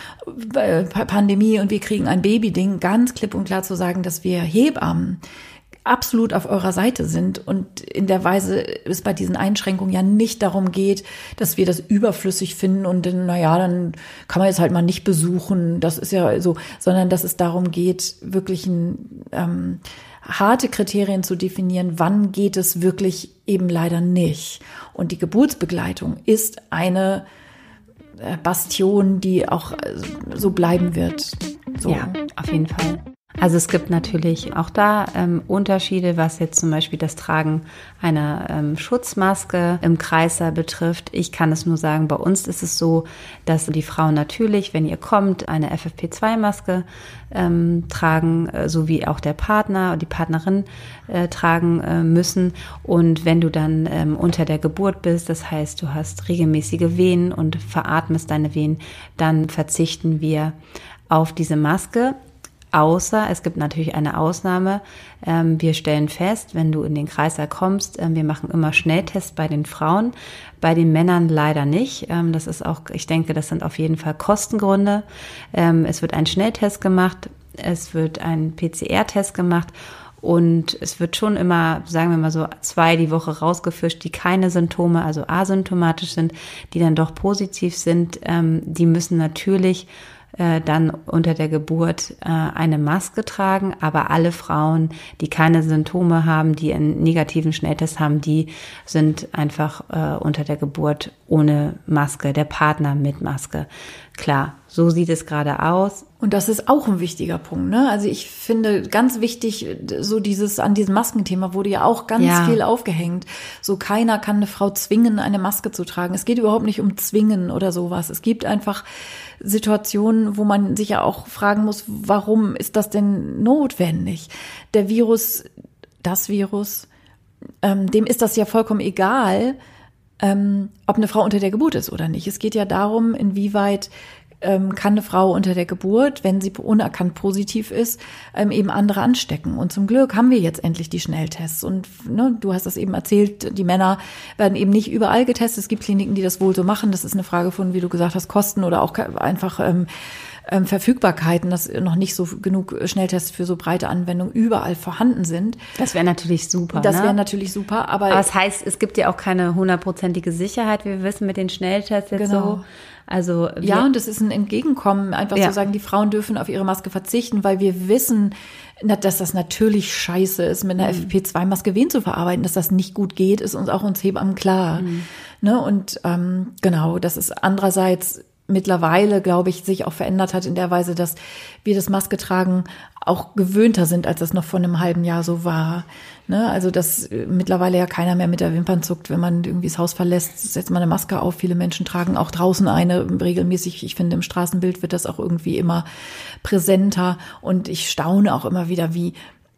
Pandemie und wir kriegen ein Baby-Ding ganz klipp und klar zu sagen, dass wir Hebammen absolut auf eurer Seite sind und in der Weise es bei diesen Einschränkungen ja nicht darum geht, dass wir das überflüssig finden und dann, dann kann man jetzt halt mal nicht besuchen, das ist ja so, sondern dass es darum geht, wirklich harte Kriterien zu definieren, wann geht es wirklich eben leider nicht. Und die Geburtsbegleitung ist eine Bastion, die auch so bleiben wird. So. Ja, auf jeden Fall. Also es gibt natürlich auch da Unterschiede, was jetzt zum Beispiel das Tragen einer Schutzmaske im Kreissaal betrifft. Ich kann es nur sagen, bei uns ist es so, dass die Frauen natürlich, wenn ihr kommt, eine FFP2-Maske tragen, so wie auch der Partner und die Partnerin tragen müssen. Und wenn du dann unter der Geburt bist, das heißt, du hast regelmäßige Wehen und veratmest deine Wehen, dann verzichten wir auf diese Maske. Außer, es gibt natürlich eine Ausnahme, wir stellen fest, wenn du in den Kreissaal kommst, wir machen immer Schnelltests bei den Frauen, bei den Männern leider nicht. Das ist auch, ich denke, das sind auf jeden Fall Kostengründe. Es wird ein Schnelltest gemacht, es wird ein PCR-Test gemacht und es wird schon immer, sagen wir mal so, 2 die Woche rausgefischt, die keine Symptome, also asymptomatisch sind, die dann doch positiv sind. Die müssen natürlich dann unter der Geburt eine Maske tragen, aber alle Frauen, die keine Symptome haben, die einen negativen Schnelltest haben, die sind einfach unter der Geburt ohne Maske, der Partner mit Maske. Klar, so sieht es gerade aus. Und das ist auch ein wichtiger Punkt, ne? Also ich finde ganz wichtig, so an diesem Maskenthema wurde ja auch ganz viel aufgehängt. So keiner kann eine Frau zwingen, eine Maske zu tragen. Es geht überhaupt nicht um Zwingen oder sowas. Es gibt einfach Situationen, wo man sich ja auch fragen muss, warum ist das denn notwendig? Das Virus, dem ist das ja vollkommen egal, ob eine Frau unter der Geburt ist oder nicht. Es geht ja darum, inwieweit kann eine Frau unter der Geburt, wenn sie unerkannt positiv ist, eben andere anstecken. Und zum Glück haben wir jetzt endlich die Schnelltests. Und du hast das eben erzählt, die Männer werden eben nicht überall getestet. Es gibt Kliniken, die das wohl so machen. Das ist eine Frage von, wie du gesagt hast, Kosten oder auch einfach Verfügbarkeiten, dass noch nicht so genug Schnelltests für so breite Anwendung überall vorhanden sind. Das wäre natürlich super. Das wäre natürlich super, aber das heißt, es gibt ja auch keine 100%ige Sicherheit, wie wir wissen, mit den Schnelltests jetzt so. Also und es ist ein Entgegenkommen, einfach zu sagen, die Frauen dürfen auf ihre Maske verzichten, weil wir wissen, dass das natürlich scheiße ist, mit einer FFP2-Maske Wehen zu verarbeiten, dass das nicht gut geht, ist uns Hebammen klar. Ne? Und genau, das ist andererseits mittlerweile, glaube ich, sich auch verändert hat in der Weise, dass wir das Maske tragen auch gewöhnter sind, als das noch vor einem halben Jahr so war. Ne? Also dass mittlerweile ja keiner mehr mit der Wimpern zuckt, wenn man irgendwie das Haus verlässt, setzt man eine Maske auf. Viele Menschen tragen auch draußen eine regelmäßig. Ich finde, im Straßenbild wird das auch irgendwie immer präsenter. Und ich staune auch immer wieder, wie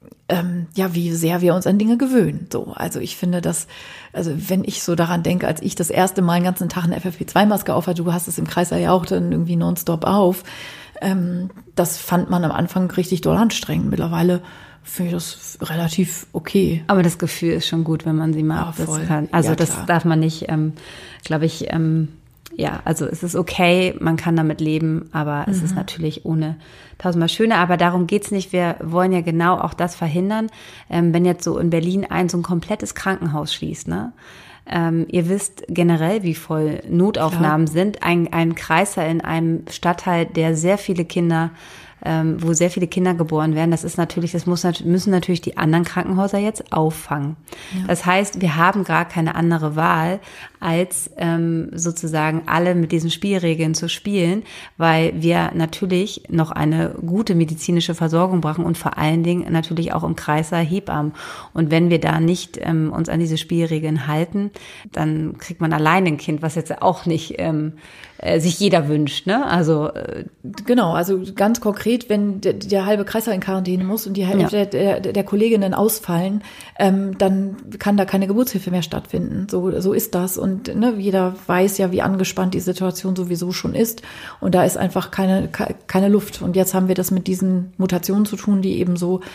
sehr wir uns an Dinge gewöhnen. So, also ich finde das, also wenn ich so daran denke, als ich das erste Mal den ganzen Tag eine FFP2-Maske auf hatte, du hast es im Kreis ja auch dann irgendwie nonstop auf, das fand man am Anfang richtig doll anstrengend. Mittlerweile finde ich das relativ okay. Aber das Gefühl ist schon gut, wenn man sie mal aufsetzen kann. Also ja, das darf man nicht, glaube ich, also es ist okay, man kann damit leben, aber es ist natürlich ohne tausendmal schöner. Aber darum geht's nicht. Wir wollen ja genau auch das verhindern, wenn jetzt so in Berlin so ein komplettes Krankenhaus schließt, ne? Ihr wisst generell, wie voll Notaufnahmen sind. Ein Kreißsaal in einem Stadtteil, der sehr viele Kinder, wo sehr viele Kinder geboren werden, müssen natürlich die anderen Krankenhäuser jetzt auffangen. Ja. Das heißt, wir haben gar keine andere Wahl, als sozusagen alle mit diesen Spielregeln zu spielen, weil wir natürlich noch eine gute medizinische Versorgung brauchen und vor allen Dingen natürlich auch im Kreißsaal Hebammen. Und wenn wir da nicht uns an diese Spielregeln halten, dann kriegt man allein ein Kind, was jetzt auch nicht sich jeder wünscht, ne? Also genau, also ganz konkret, wenn der halbe Kreißsaal in Quarantäne muss und die Hälfte der Kolleginnen ausfallen, dann kann da keine Geburtshilfe mehr stattfinden. So ist das. Und jeder weiß ja, wie angespannt die Situation sowieso schon ist. Und da ist einfach keine Luft. Und jetzt haben wir das mit diesen Mutationen zu tun, die eben so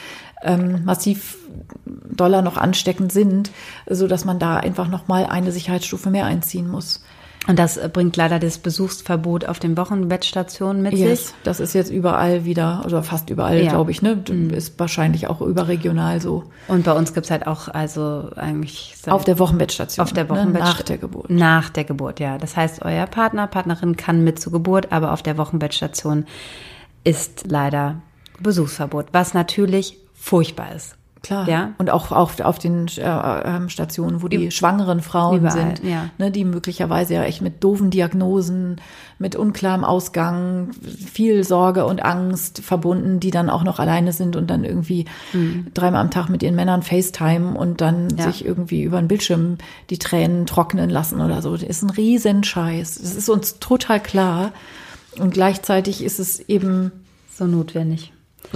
massiv doller noch ansteckend sind, so dass man da einfach nochmal eine Sicherheitsstufe mehr einziehen muss. Und das bringt leider das Besuchsverbot auf den Wochenbettstationen mit sich. Das ist jetzt überall wieder, oder fast überall, glaube ich, ne? Ist wahrscheinlich auch überregional so. Und bei uns gibt's halt auch, also eigentlich auf der Wochenbettstation. Auf der Wochenbettstation. Nach der Geburt. Nach der Geburt, ja. Das heißt, euer Partnerin kann mit zur Geburt, aber auf der Wochenbettstation ist leider Besuchsverbot, was natürlich furchtbar ist. Klar, ja. Und auch auf den Stationen, wo die schwangeren Frauen überall sind, ne, die möglicherweise ja echt mit doofen Diagnosen, mit unklarem Ausgang, viel Sorge und Angst verbunden, die dann auch noch alleine sind und dann irgendwie 3-mal am Tag mit ihren Männern FaceTime und dann sich irgendwie über den Bildschirm die Tränen trocknen lassen oder so. Das ist ein Riesenscheiß. Das ist uns total klar. Und gleichzeitig ist es eben so notwendig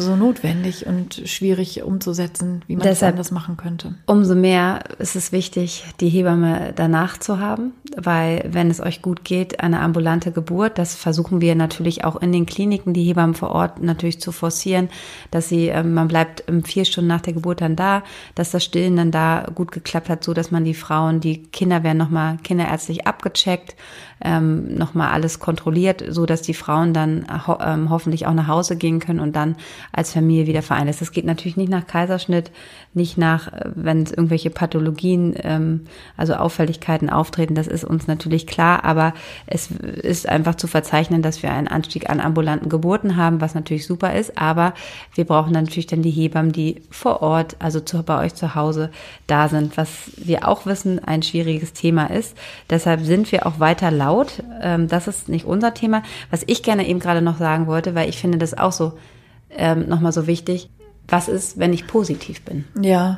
und schwierig umzusetzen, wie man das anders machen könnte. Umso mehr ist es wichtig, die Hebamme danach zu haben, weil wenn es euch gut geht, eine ambulante Geburt, das versuchen wir natürlich auch in den Kliniken, die Hebammen vor Ort natürlich zu forcieren, dass man bleibt 4 Stunden nach der Geburt dann da, dass das Stillen dann da gut geklappt hat, so dass man die Kinder werden nochmal kinderärztlich abgecheckt, nochmal alles kontrolliert, so dass die Frauen dann hoffentlich auch nach Hause gehen können und dann als Familie wieder vereint ist. Das geht natürlich nicht nach Kaiserschnitt, nicht nach, wenn es irgendwelche Pathologien, also Auffälligkeiten auftreten, das ist uns natürlich klar, aber es ist einfach zu verzeichnen, dass wir einen Anstieg an ambulanten Geburten haben, was natürlich super ist, aber wir brauchen natürlich dann die Hebammen, die vor Ort, also bei euch zu Hause da sind, was wir auch wissen, ein schwieriges Thema ist. Deshalb sind wir auch weiter laut. Das ist nicht unser Thema. Was ich gerne eben gerade noch sagen wollte, weil ich finde das auch so nochmal so wichtig. Was ist, wenn ich positiv bin? Ja.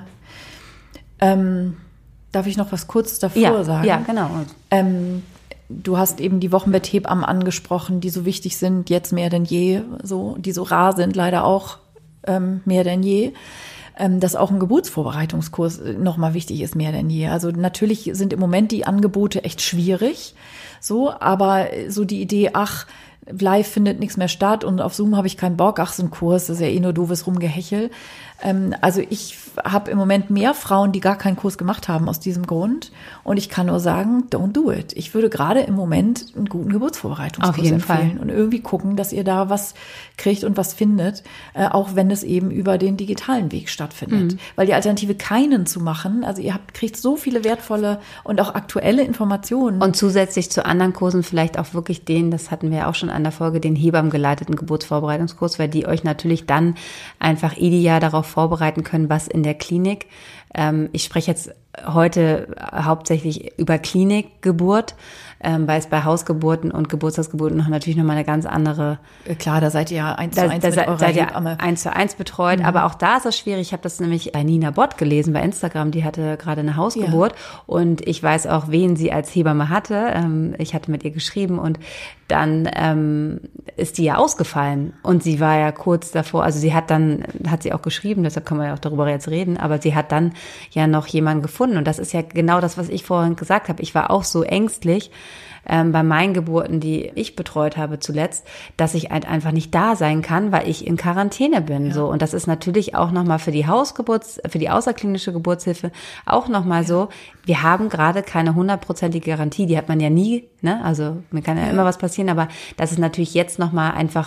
Darf ich noch was kurz davor sagen? Ja, genau. Du hast eben die Wochenbetthebammen angesprochen, die so wichtig sind, jetzt mehr denn je, so, die so rar sind, leider auch mehr denn je. Dass auch ein Geburtsvorbereitungskurs nochmal wichtig ist, mehr denn je. Also natürlich sind im Moment die Angebote echt schwierig, so, aber so die Idee, live findet nichts mehr statt und auf Zoom habe ich keinen Bock, so ein Kurs, das ist ja eh nur doofes Rumgehechel. Also ich habe im Moment mehr Frauen, die gar keinen Kurs gemacht haben aus diesem Grund. Und ich kann nur sagen, don't do it. Ich würde gerade im Moment einen guten Geburtsvorbereitungskurs empfehlen und irgendwie gucken, dass ihr da was kriegt und was findet, auch wenn es eben über den digitalen Weg stattfindet. Weil die Alternative, keinen zu machen, also ihr kriegt so viele wertvolle und auch aktuelle Informationen. Und zusätzlich zu anderen Kursen vielleicht auch wirklich das hatten wir ja auch schon an der Folge, den Hebammen-geleiteten Geburtsvorbereitungskurs, weil die euch natürlich dann einfach ideal darauf vorbereiten können, was in der Klinik. Ich spreche jetzt heute hauptsächlich über Klinikgeburt, weil es bei Hausgeburten und Geburtstagsgeburten natürlich nochmal eine ganz andere. Klar, da seid ihr ja 1:1 mit eurer Hebamme. 1:1 betreut, aber auch da ist es schwierig. Ich habe das nämlich bei Nina Bott gelesen bei Instagram, die hatte gerade eine Hausgeburt und ich weiß auch, wen sie als Hebamme hatte. Ich hatte mit ihr geschrieben und dann ist die ja ausgefallen und sie war ja kurz davor, also hat sie auch geschrieben, deshalb kann man ja auch darüber jetzt reden, aber sie hat dann ja noch jemanden gefunden und das ist ja genau das, was ich vorhin gesagt habe. Ich war auch so ängstlich bei meinen Geburten, die ich betreut habe zuletzt, dass ich halt einfach nicht da sein kann, weil ich in Quarantäne bin. So. Und das ist natürlich auch nochmal für die für die außerklinische Geburtshilfe auch nochmal so. Wir haben gerade keine 100%ige Garantie. Die hat man ja nie, ne? Also mir kann ja immer was passieren, aber das ist natürlich jetzt nochmal einfach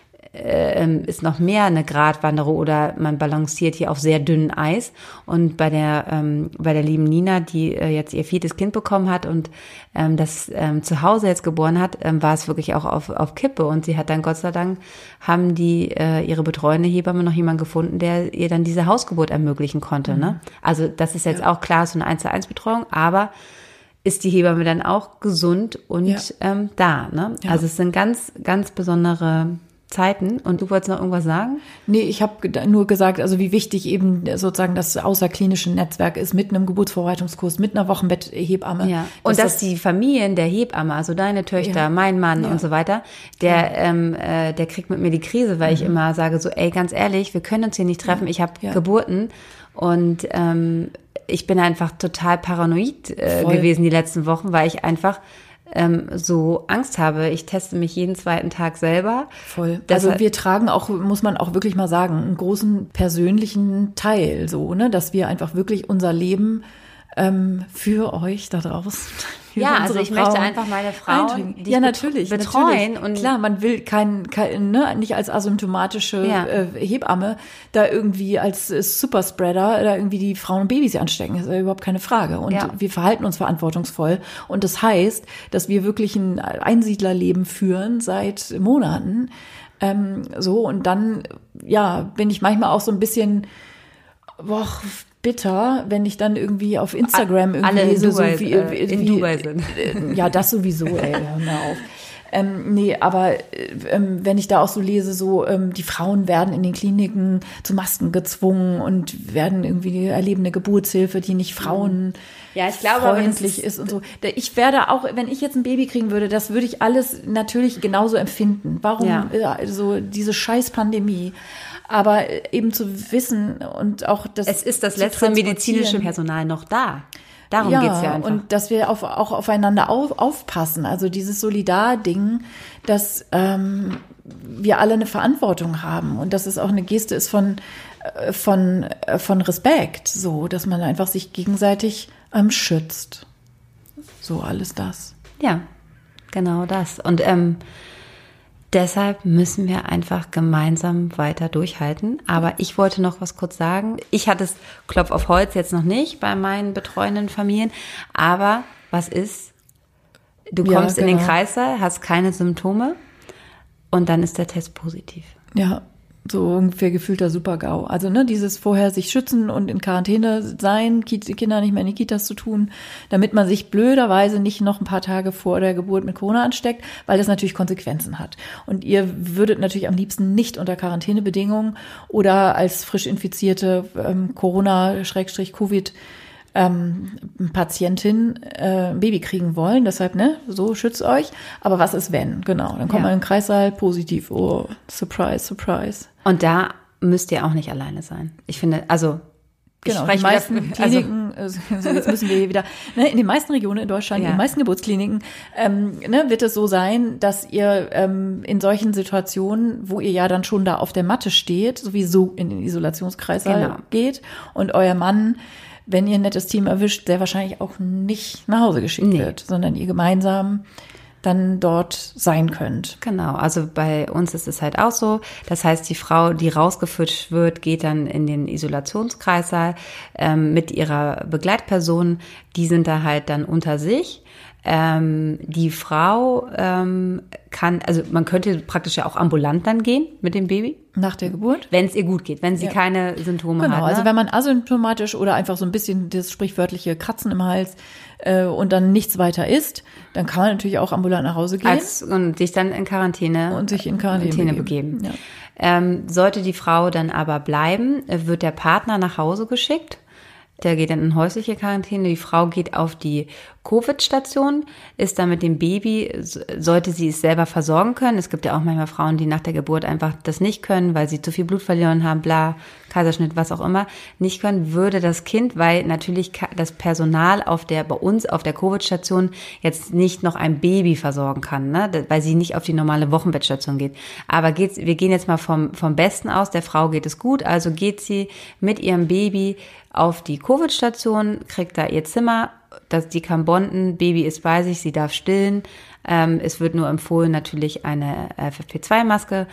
ist noch mehr eine Gratwanderung oder man balanciert hier auf sehr dünnem Eis. Und bei der lieben Nina, die jetzt ihr 4. Kind bekommen hat und das zu Hause jetzt geboren hat, war es wirklich auch auf Kippe. Und sie hat dann, Gott sei Dank, haben die ihre betreuende Hebamme noch jemanden gefunden, der ihr dann diese Hausgeburt ermöglichen konnte. Ne? Also das ist jetzt auch klar, so eine 1:1 Betreuung, aber ist die Hebamme dann auch gesund und da. Ne? Ja. Also es sind ganz, ganz besondere Zeiten. Und du wolltest noch irgendwas sagen? Nee, ich habe nur gesagt, also wie wichtig eben sozusagen das außerklinische Netzwerk ist mit einem Geburtsvorbereitungskurs, mit einer Wochenbetthebamme. Ja. Und dass die Familien der Hebamme, also deine Töchter, mein Mann und so weiter, der kriegt mit mir die Krise, weil ich immer sage so, ey, ganz ehrlich, wir können uns hier nicht treffen. Ich habe Geburten und ich bin einfach total paranoid gewesen die letzten Wochen, weil ich einfach so Angst habe. Ich teste mich jeden 2. Tag selber. Voll. Also wir tragen auch, muss man auch wirklich mal sagen, einen großen persönlichen Teil, so, ne, dass wir einfach wirklich unser Leben für euch da draußen. Ja, also ich möchte einfach meine Frauen, die natürlich betreuen. Natürlich. Und klar, man will nicht als asymptomatische Hebamme da irgendwie als Superspreader da irgendwie die Frauen und Babys anstecken. Das ist ja überhaupt keine Frage. Und wir verhalten uns verantwortungsvoll. Und das heißt, dass wir wirklich ein Einsiedlerleben führen seit Monaten. Und dann, bin ich manchmal auch so ein bisschen, bitter, wenn ich dann irgendwie auf Instagram irgendwie alle lese, in Dubai sind. Ja, das sowieso, ey, hör mal auf. Aber wenn ich da auch so lese, so die Frauen werden in den Kliniken zu Masken gezwungen und werden irgendwie erleben eine Geburtshilfe, die nicht frauenfreundlich ist und so. Ich werde auch, wenn ich jetzt ein Baby kriegen würde, das würde ich alles natürlich genauso empfinden. Warum so diese Scheiß-Pandemie? Aber eben zu wissen und auch das. Es ist das letzte medizinische Personal noch da. Darum geht's ja einfach. Und dass wir auch aufeinander aufpassen. Also dieses Solidar-Ding, dass wir alle eine Verantwortung haben und dass es auch eine Geste ist von Respekt, so, dass man einfach sich gegenseitig schützt. So alles das. Ja, genau das. Und deshalb müssen wir einfach gemeinsam weiter durchhalten. Aber ich wollte noch was kurz sagen. Ich hatte es, Klopf auf Holz, jetzt noch nicht bei meinen betreuenden Familien. Aber was ist? Du kommst in den Kreißsaal, hast keine Symptome und dann ist der Test positiv. Ja, so ungefähr gefühlter Super-GAU. Also dieses vorher sich schützen und in Quarantäne sein, Kinder nicht mehr in die Kitas zu tun, damit man sich blöderweise nicht noch ein paar Tage vor der Geburt mit Corona ansteckt, weil das natürlich Konsequenzen hat. Und ihr würdet natürlich am liebsten nicht unter Quarantänebedingungen oder als frisch infizierte Corona-Covid Patientin ein Baby kriegen wollen, deshalb, so schützt euch. Aber was ist wenn? Genau, dann kommt man in den Kreissaal positiv. Oh, surprise, surprise. Und da müsst ihr auch nicht alleine sein. Ich finde, also genau, die meisten Kliniken, jetzt müssen wir hier wieder, in den meisten Regionen in Deutschland, in den meisten Geburtskliniken, wird es so sein, dass ihr in solchen Situationen, wo ihr ja dann schon da auf der Matte steht, sowieso in den Isolationskreissaal geht und euer Mann, wenn ihr ein nettes Team erwischt, sehr wahrscheinlich auch nicht nach Hause geschickt wird, sondern ihr gemeinsam dann dort sein könnt. Genau, also bei uns ist es halt auch so. Das heißt, die Frau, die rausgeführt wird, geht dann in den Isolationskreissaal mit ihrer Begleitperson. Die sind da halt dann unter sich. Die Frau also man könnte praktisch ja auch ambulant dann gehen mit dem Baby. Nach der Geburt? Wenn es ihr gut geht, wenn sie keine Symptome hat. Genau, also wenn man asymptomatisch oder einfach so ein bisschen das sprichwörtliche Kratzen im Hals und dann nichts weiter ist, dann kann man natürlich auch ambulant nach Hause gehen. Und sich dann in Quarantäne, begeben. Ja. Sollte die Frau dann aber bleiben, wird der Partner nach Hause geschickt. Der geht dann in häusliche Quarantäne. Die Frau geht auf die Covid-Station, ist dann mit dem Baby, sollte sie es selber versorgen können. Es gibt ja auch manchmal Frauen, die nach der Geburt einfach das nicht können, weil sie zu viel Blut verloren haben, bla, Kaiserschnitt, was auch immer, nicht können, würde das Kind, weil natürlich das Personal bei uns auf der Covid-Station jetzt nicht noch ein Baby versorgen kann, ne? Weil sie nicht auf die normale Wochenbettstation geht. Aber wir gehen jetzt mal vom Besten aus, der Frau geht es gut, also geht sie mit ihrem Baby auf die Covid-Station, kriegt da ihr Zimmer, die kann bonden, Baby ist bei sich, sie darf stillen. Es wird nur empfohlen, natürlich eine FFP2-Maske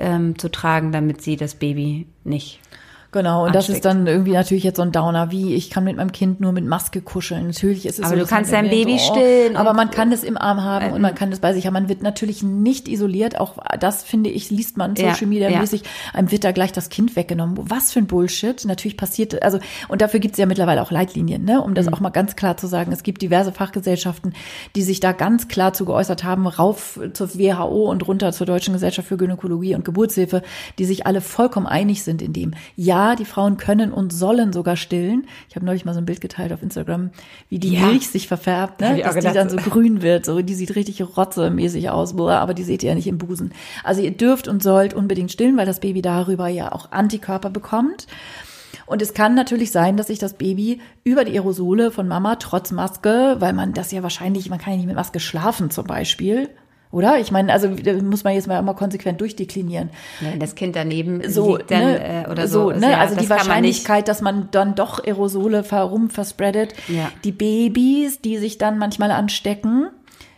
zu tragen, damit sie das Baby nicht Genau, und ansteckt. Das ist dann irgendwie natürlich jetzt so ein Downer, wie ich kann mit meinem Kind nur mit Maske kuscheln. Natürlich ist es aber so, du kannst dein Baby stillen. Aber man kann es im Arm haben und man kann es bei sich haben. Man wird natürlich nicht isoliert. Auch das, finde ich, liest man Social Media mäßig. Einem wird da gleich das Kind weggenommen. Was für ein Bullshit. Natürlich passiert, und dafür gibt es ja mittlerweile auch Leitlinien, ne, um das auch mal ganz klar zu sagen. Es gibt diverse Fachgesellschaften, die sich da ganz klar zu geäußert haben, rauf zur WHO und runter zur Deutschen Gesellschaft für Gynäkologie und Geburtshilfe, die sich alle vollkommen einig sind in dem. Ja, die Frauen können und sollen sogar stillen. Ich habe neulich mal so ein Bild geteilt auf Instagram, wie die Milch sich verfärbt, ne? Dass die dann so grün wird. So, die sieht richtig rotzemäßig aus, aber die seht ihr ja nicht im Busen. Also ihr dürft und sollt unbedingt stillen, weil das Baby darüber ja auch Antikörper bekommt. Und es kann natürlich sein, dass sich das Baby über die Aerosole von Mama trotz Maske, weil man kann ja nicht mit Maske schlafen zum Beispiel. Oder? Ich meine, also da muss man jetzt mal konsequent durchdeklinieren. Ja, wenn das Kind daneben liegt dann, ne, oder so. Ne? Ja, also die Wahrscheinlichkeit, dass man dann doch Aerosole verspreadet. Ja. Die Babys, die sich dann manchmal anstecken,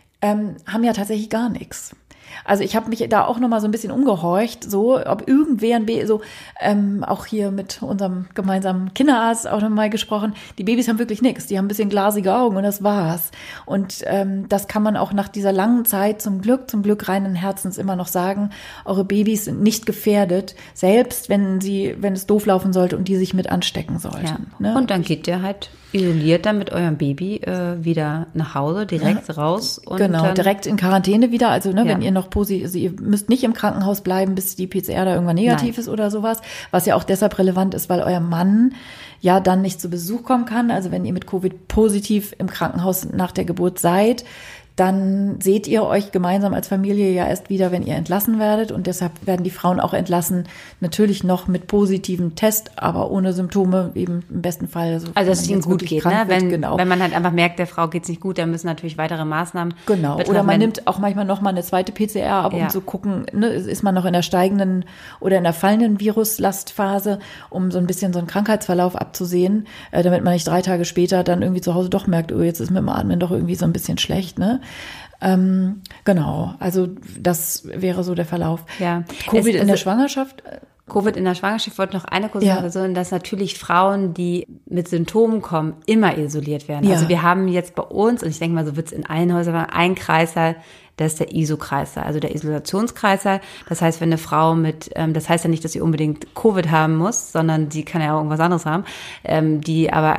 haben ja tatsächlich gar nichts. Also ich habe mich da auch noch mal so ein bisschen umgehorcht, so ob irgendwer auch hier mit unserem gemeinsamen Kinderarzt auch noch mal gesprochen. Die Babys haben wirklich nichts, die haben ein bisschen glasige Augen und das war's. Und das kann man auch nach dieser langen Zeit zum Glück reinen Herzens immer noch sagen. Eure Babys sind nicht gefährdet, selbst wenn es doof laufen sollte und die sich mit anstecken sollten. Ja. Ne? Und dann geht ihr halt isoliert dann mit eurem Baby wieder nach Hause, direkt raus. Und genau, dann direkt in Quarantäne wieder. Also wenn ihr noch ihr müsst nicht im Krankenhaus bleiben, bis die PCR da irgendwann negativ ist oder sowas. Was ja auch deshalb relevant ist, weil euer Mann ja dann nicht zu Besuch kommen kann. Also wenn ihr mit Covid positiv im Krankenhaus nach der Geburt seid, dann seht ihr euch gemeinsam als Familie ja erst wieder, wenn ihr entlassen werdet. Und deshalb werden die Frauen auch entlassen, natürlich noch mit positivem Test, aber ohne Symptome, eben im besten Fall. Also dass es ihnen gut geht, ne? Wenn man halt einfach merkt, der Frau geht's nicht gut, dann müssen natürlich weitere Maßnahmen. Genau, oder man nimmt auch manchmal noch mal eine zweite PCR ab, um zu gucken, ne, ist man noch in der steigenden oder in der fallenden Viruslastphase, um so ein bisschen so einen Krankheitsverlauf abzusehen, damit man nicht 3 Tage später dann irgendwie zu Hause doch merkt, oh, jetzt ist mit dem Atmen doch irgendwie so ein bisschen schlecht, ne? Genau, also das wäre so der Verlauf. Ja. Covid in der Schwangerschaft? Covid in der Schwangerschaft, wollte noch eine kurze Sache sagen, dass natürlich Frauen, die mit Symptomen kommen, immer isoliert werden. Ja. Also wir haben jetzt bei uns, und ich denke mal, so wird es in allen Häusern, einen Kreißsaal, das ist der ISO-Kreißsaal, also der Isolationskreißsaal. Das heißt, wenn eine Frau das heißt ja nicht, dass sie unbedingt Covid haben muss, sondern sie kann ja auch irgendwas anderes haben, die aber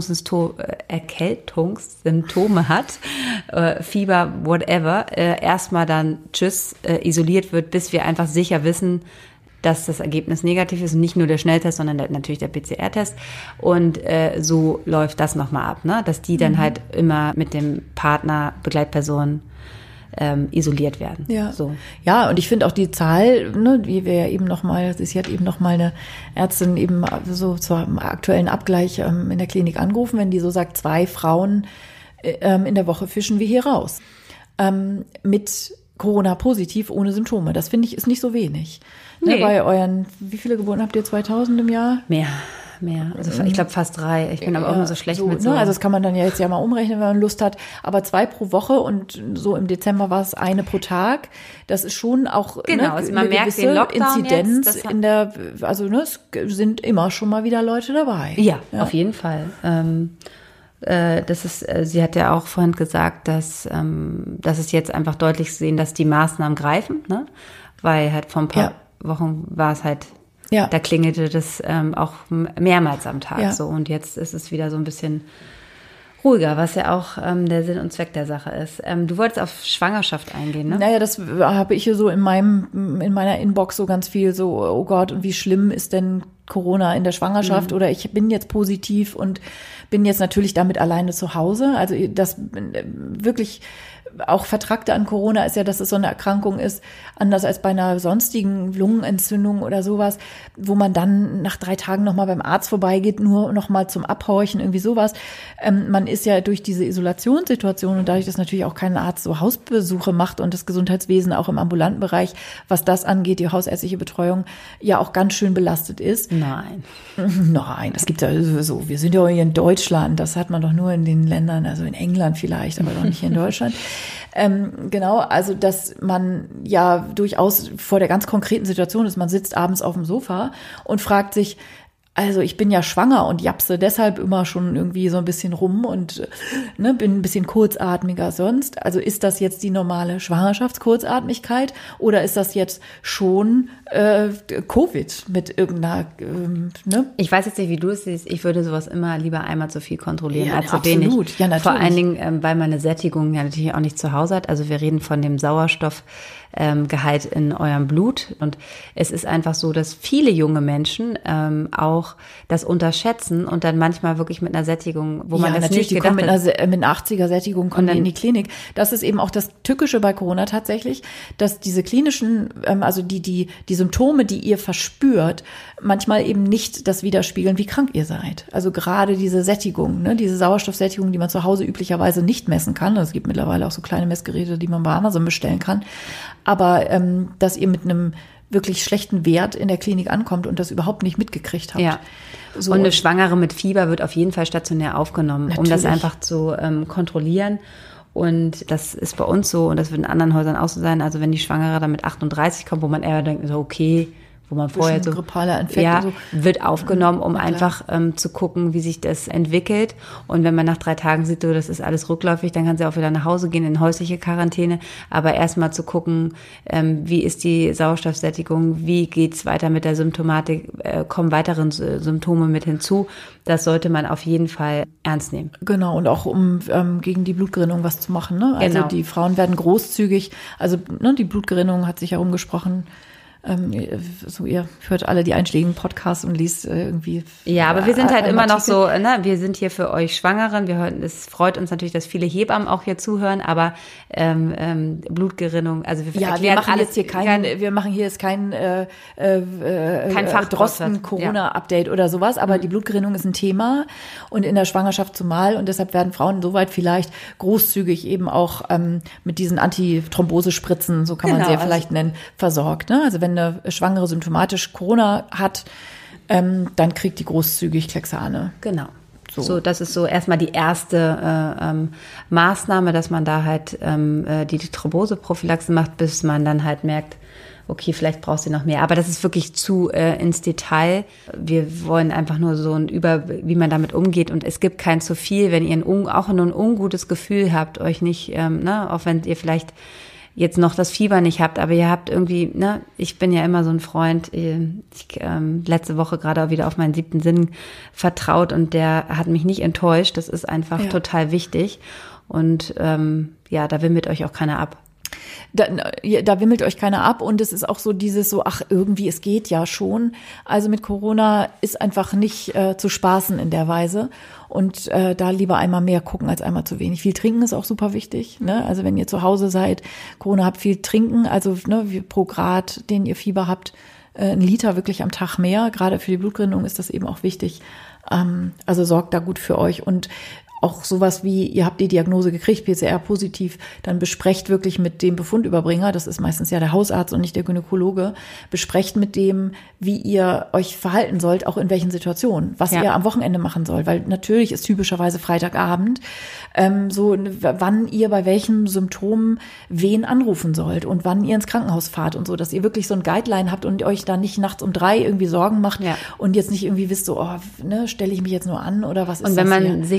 Erkältungssymptome hat, Fieber, whatever, erstmal dann isoliert wird, bis wir einfach sicher wissen, dass das Ergebnis negativ ist und nicht nur der Schnelltest, sondern natürlich der PCR-Test. Und so läuft das nochmal ab, ne? Dass die dann halt immer mit dem Partner, Begleitperson isoliert werden. Ja, so. Ja, und ich finde auch die Zahl, ne, wie wir ja eben nochmal, sie hat eben nochmal eine Ärztin eben so zum aktuellen Abgleich in der Klinik angerufen, wenn die so sagt, 2 Frauen in der Woche fischen wir hier raus. Mit Corona positiv, ohne Symptome. Das finde ich ist nicht so wenig. Nee. Ne, bei wie viele Geburten habt ihr, 2000 im Jahr? Mehr. Also ich glaube fast 3. Ich bin aber auch nur so schlecht mit so. Ne? Also das kann man dann ja jetzt ja mal umrechnen, wenn man Lust hat. Aber 2 pro Woche und so im Dezember war es 1 pro Tag. Das ist schon auch also man merkt den Lockdown Inzidenz jetzt, es sind immer schon mal wieder Leute dabei. Ja, auf jeden Fall. Sie hat ja auch vorhin gesagt, dass es jetzt einfach deutlich sehen, dass die Maßnahmen greifen, ne? Weil halt vor ein paar Wochen war es halt, da klingelte das auch mehrmals am Tag so. Und jetzt ist es wieder so ein bisschen ruhiger, was ja auch der Sinn und Zweck der Sache ist. Du wolltest auf Schwangerschaft eingehen, ne? Naja, das habe ich hier so in meiner Inbox so ganz viel so, oh Gott, und wie schlimm ist denn Corona in der Schwangerschaft? Oder ich bin jetzt positiv und bin jetzt natürlich damit alleine zu Hause. Also das wirklich auch Vertragte an Corona ist ja, dass es so eine Erkrankung ist, anders als bei einer sonstigen Lungenentzündung oder sowas, wo man dann nach 3 Tagen nochmal beim Arzt vorbeigeht, nur nochmal zum Abhorchen, irgendwie sowas. Man ist ja durch diese Isolationssituation und dadurch, dass natürlich auch kein Arzt so Hausbesuche macht und das Gesundheitswesen auch im ambulanten Bereich, was das angeht, die hausärztliche Betreuung, ja auch ganz schön belastet ist. Nein, das gibt ja so. Wir sind ja hier in Deutschland, das hat man doch nur in den Ländern, also in England vielleicht, aber doch nicht hier in Deutschland. Genau, also dass man ja durchaus vor der ganz konkreten Situation ist, man sitzt abends auf dem Sofa und fragt sich, also ich bin ja schwanger und japse deshalb immer schon irgendwie so ein bisschen rum und bin ein bisschen kurzatmiger sonst. Also ist das jetzt die normale Schwangerschaftskurzatmigkeit oder ist das jetzt schon Covid mit irgendeiner, Ich weiß jetzt nicht, wie du es siehst. Ich würde sowas immer lieber einmal zu viel kontrollieren als zu absolut. wenig. Ja, natürlich. Vor allen Dingen, weil man eine Sättigung ja natürlich auch nicht zu Hause hat. Also wir reden von dem Sauerstoffgehalt in eurem Blut. Und es ist einfach so, dass viele junge Menschen auch das unterschätzen und dann manchmal wirklich mit einer Sättigung, wo man das natürlich, nicht gedacht hat. Mit einer 80er-Sättigung kommen die in die Klinik. Das ist eben auch das Tückische bei Corona tatsächlich, dass diese klinischen, also die Symptome, die ihr verspürt, manchmal eben nicht das widerspiegeln, wie krank ihr seid. Also gerade diese Sättigung, diese Sauerstoffsättigung, die man zu Hause üblicherweise nicht messen kann. Es gibt mittlerweile auch so kleine Messgeräte, die man bei Amazon bestellen kann. Aber dass ihr mit einem wirklich schlechten Wert in der Klinik ankommt und das überhaupt nicht mitgekriegt habt. Ja. So. Und eine Schwangere mit Fieber wird auf jeden Fall stationär aufgenommen, Natürlich. um das einfach zu kontrollieren. Und das ist bei uns so und das wird in anderen Häusern auch so sein. Also wenn die Schwangere dann mit 38 kommt, wo man eher denkt, so okay, wo man vorher so grippaler Infekt und so. wird aufgenommen, um einfach zu gucken, wie sich das entwickelt. Und wenn man nach 3 Tagen sieht, so, das ist alles rückläufig, dann kann sie auch wieder nach Hause gehen in häusliche Quarantäne. Aber erstmal zu gucken, wie ist die Sauerstoffsättigung, wie geht's weiter mit der Symptomatik, kommen weitere Symptome mit hinzu. Das sollte man auf jeden Fall ernst nehmen. Genau, und auch um gegen die Blutgerinnung was zu machen. Ne? Also genau. Die Frauen werden großzügig, also die Blutgerinnung hat sich herumgesprochen. So, ihr hört alle die einschlägigen Podcasts und liest irgendwie. Ja, aber wir sind halt immer noch so, wir sind hier für euch Schwangeren. Es freut uns natürlich, dass viele Hebammen auch hier zuhören, aber Blutgerinnung, also wir machen alles, wir machen hier jetzt kein Drosten-Corona-Update oder sowas, aber die Blutgerinnung ist ein Thema und in der Schwangerschaft zumal und deshalb werden Frauen soweit vielleicht großzügig eben auch mit diesen Antithrombosespritzen, so kann man sie ja vielleicht nennen, versorgt. Ne? Also wenn eine Schwangere symptomatisch Corona hat, dann kriegt die großzügig Clexane. Genau. So, das ist so erstmal die erste Maßnahme, dass man da halt die Thromboseprophylaxe macht, bis man dann halt merkt, okay, vielleicht brauchst du noch mehr. Aber das ist wirklich zu ins Detail. Wir wollen einfach nur so wie man damit umgeht. Und es gibt kein zu viel, wenn ihr auch nur ein ungutes Gefühl habt, euch nicht, auch wenn ihr vielleicht jetzt noch das Fieber nicht habt, aber ihr habt irgendwie, ich bin ja immer so ein Freund, letzte Woche gerade auch wieder auf meinen 7. Sinn vertraut und der hat mich nicht enttäuscht. Das ist einfach total wichtig und da wimmelt euch auch keiner ab. Da wimmelt euch keiner ab und es ist auch so dieses so, ach irgendwie, es geht ja schon. Also mit Corona ist einfach nicht zu spaßen in der Weise und da lieber einmal mehr gucken als einmal zu wenig. Viel trinken ist auch super wichtig, ne? Also wenn ihr zu Hause seid, Corona habt, viel trinken, also pro Grad, den ihr Fieber habt, 1 Liter wirklich am Tag mehr. Gerade für die Blutgerinnung ist das eben auch wichtig. Also sorgt da gut für euch und auch sowas wie, ihr habt die Diagnose gekriegt, PCR-positiv, dann besprecht wirklich mit dem Befundüberbringer, das ist meistens ja der Hausarzt und nicht der Gynäkologe, besprecht mit dem, wie ihr euch verhalten sollt, auch in welchen Situationen, was ihr am Wochenende machen sollt, weil natürlich ist typischerweise Freitagabend wann ihr bei welchen Symptomen wen anrufen sollt und wann ihr ins Krankenhaus fahrt und so, dass ihr wirklich so ein Guideline habt und euch da nicht nachts um 3 irgendwie Sorgen macht und jetzt nicht irgendwie wisst, so, stelle ich mich jetzt nur an oder was ist das? Und wenn man sich schon in seiner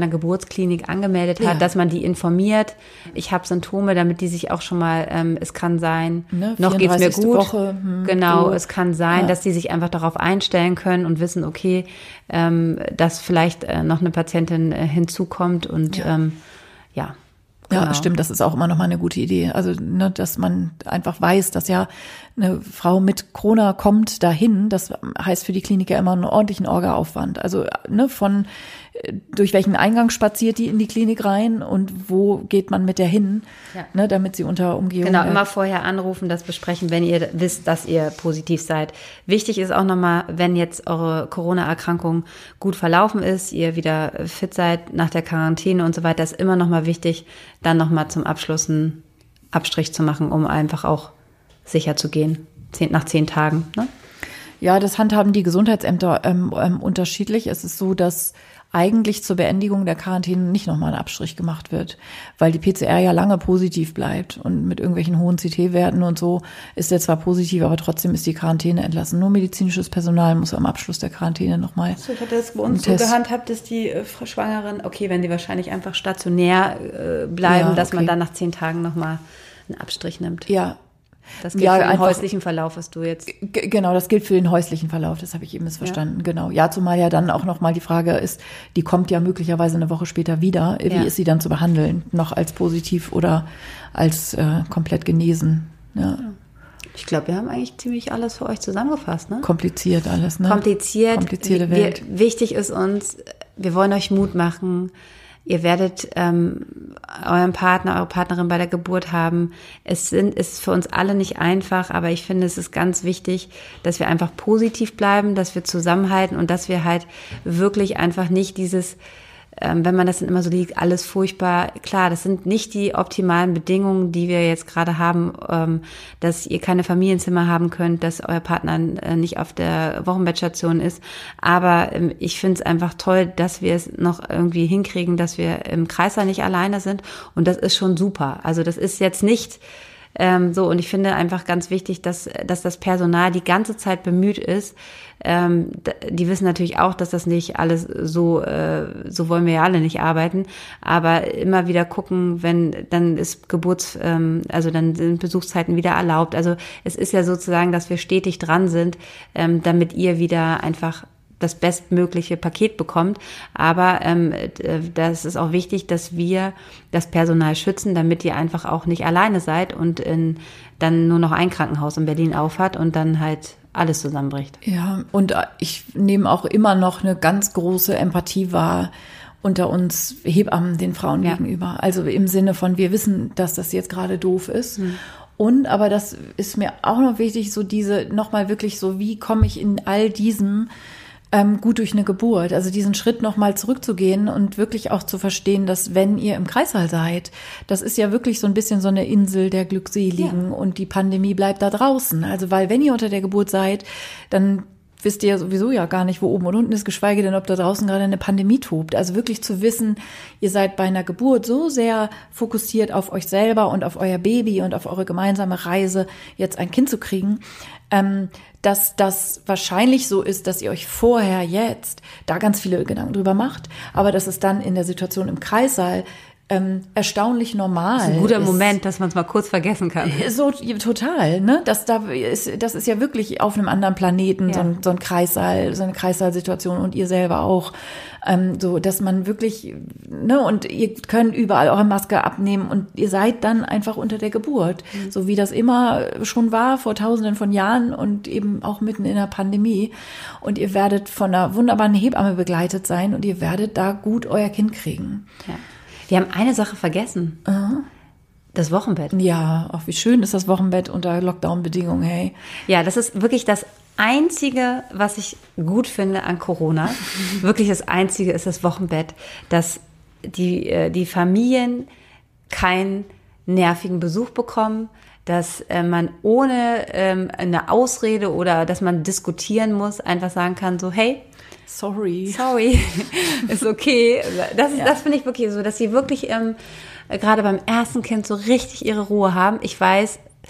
einer Geburtsklinik angemeldet hat, dass man die informiert. Ich habe Symptome, damit die sich auch schon mal, es kann sein, noch geht's mir gut. Woche, genau, es kann sein, dass die sich einfach darauf einstellen können und wissen, okay, dass vielleicht noch eine Patientin hinzukommt und ja. Ja, Genau. stimmt, das ist auch immer noch mal eine gute Idee. Also, dass man einfach weiß, dass ja eine Frau mit Corona kommt dahin. Das heißt für die Klinik ja immer einen ordentlichen Orga-Aufwand. Also, von durch welchen Eingang spaziert die in die Klinik rein und wo geht man mit der hin, damit sie unter Umgehung... Genau, immer vorher anrufen, das besprechen, wenn ihr wisst, dass ihr positiv seid. Wichtig ist auch nochmal, wenn jetzt eure Corona-Erkrankung gut verlaufen ist, ihr wieder fit seid nach der Quarantäne und so weiter, ist immer nochmal wichtig, dann nochmal zum Abschluss einen Abstrich zu machen, um einfach auch sicher zu gehen, nach 10 Tagen. Ne? Ja, das handhaben die Gesundheitsämter unterschiedlich. Es ist so, dass eigentlich zur Beendigung der Quarantäne nicht nochmal ein Abstrich gemacht wird, weil die PCR ja lange positiv bleibt und mit irgendwelchen hohen CT-Werten und so ist der zwar positiv, aber trotzdem ist die Quarantäne entlassen. Nur medizinisches Personal muss am Abschluss der Quarantäne nochmal. Ich hatte das bei uns so gehandhabt, dass die Schwangeren, okay, wenn die wahrscheinlich einfach stationär bleiben, dass man dann nach 10 Tagen nochmal einen Abstrich nimmt. Ja. Das gilt für den häuslichen Verlauf, was du jetzt... Genau, das gilt für den häuslichen Verlauf, das habe ich eben missverstanden, genau. Ja, zumal ja dann auch nochmal die Frage ist, die kommt ja möglicherweise eine Woche später wieder. Wie ist sie dann zu behandeln? Noch als positiv oder als komplett genesen? Ja. Ich glaube, wir haben eigentlich ziemlich alles für euch zusammengefasst, ne? Kompliziert alles, ne? Komplizierte Welt. Wichtig ist uns, wir wollen euch Mut machen. Ihr werdet euren Partner, eure Partnerin bei der Geburt haben. Es ist für uns alle nicht einfach, aber ich finde, es ist ganz wichtig, dass wir einfach positiv bleiben, dass wir zusammenhalten und dass wir halt wirklich einfach nicht dieses, wenn man das dann immer so liegt, alles furchtbar. Klar, das sind nicht die optimalen Bedingungen, die wir jetzt gerade haben, dass ihr keine Familienzimmer haben könnt, dass euer Partner nicht auf der Wochenbettstation ist. Aber ich finde es einfach toll, dass wir es noch irgendwie hinkriegen, dass wir im Kreißsaal nicht alleine sind. Und das ist schon super. Also das ist jetzt nicht so, und ich finde einfach ganz wichtig, dass das Personal die ganze Zeit bemüht ist. Die wissen natürlich auch, dass das nicht alles so wollen wir ja alle nicht arbeiten, aber immer wieder gucken, dann ist also dann sind Besuchszeiten wieder erlaubt. Also es ist ja sozusagen, dass wir stetig dran sind, damit ihr wieder einfach das bestmögliche Paket bekommt. Aber das ist auch wichtig, dass wir das Personal schützen, damit ihr einfach auch nicht alleine seid und dann nur noch ein Krankenhaus in Berlin aufhat und dann halt alles zusammenbricht. Ja, und ich nehme auch immer noch eine ganz große Empathie wahr unter uns Hebammen den Frauen gegenüber. Also im Sinne von, wir wissen, dass das jetzt gerade doof ist. Und, aber das ist mir auch noch wichtig, so nochmal wirklich so, wie komme ich in all diesem gut durch eine Geburt, also diesen Schritt nochmal zurückzugehen und wirklich auch zu verstehen, dass wenn ihr im Kreißsaal seid, das ist ja wirklich so ein bisschen so eine Insel der Glückseligen und die Pandemie bleibt da draußen. Also weil wenn ihr unter der Geburt seid, dann wisst ihr ja sowieso ja gar nicht, wo oben und unten ist, geschweige denn, ob da draußen gerade eine Pandemie tobt. Also wirklich zu wissen, ihr seid bei einer Geburt so sehr fokussiert auf euch selber und auf euer Baby und auf eure gemeinsame Reise, jetzt ein Kind zu kriegen, dass das wahrscheinlich so ist, dass ihr euch vorher jetzt da ganz viele Gedanken drüber macht, aber dass es dann in der Situation im Kreißsaal erstaunlich normal. Das ist ein guter Moment, dass man es mal kurz vergessen kann. So total, ne? Das ist ja wirklich auf einem anderen Planeten, so ein Kreissaal, so eine Kreissaalsituation und ihr selber auch. So, dass man wirklich, ne, und ihr könnt überall eure Maske abnehmen und ihr seid dann einfach unter der Geburt. So wie das immer schon war vor Tausenden von Jahren und eben auch mitten in der Pandemie. Und ihr werdet von einer wunderbaren Hebamme begleitet sein und ihr werdet da gut euer Kind kriegen. Ja. Wir haben eine Sache vergessen. Das Wochenbett. Ja, auch wie schön ist das Wochenbett unter Lockdown-Bedingungen, hey. Ja, das ist wirklich das Einzige, was ich gut finde an Corona. Wirklich das Einzige ist das Wochenbett, dass die Familien keinen nervigen Besuch bekommen, dass man ohne eine Ausrede oder dass man diskutieren muss, einfach sagen kann, so, hey, sorry, ist okay. Das finde ich wirklich so, dass sie wirklich gerade beim ersten Kind so richtig ihre Ruhe haben. Ich weiß,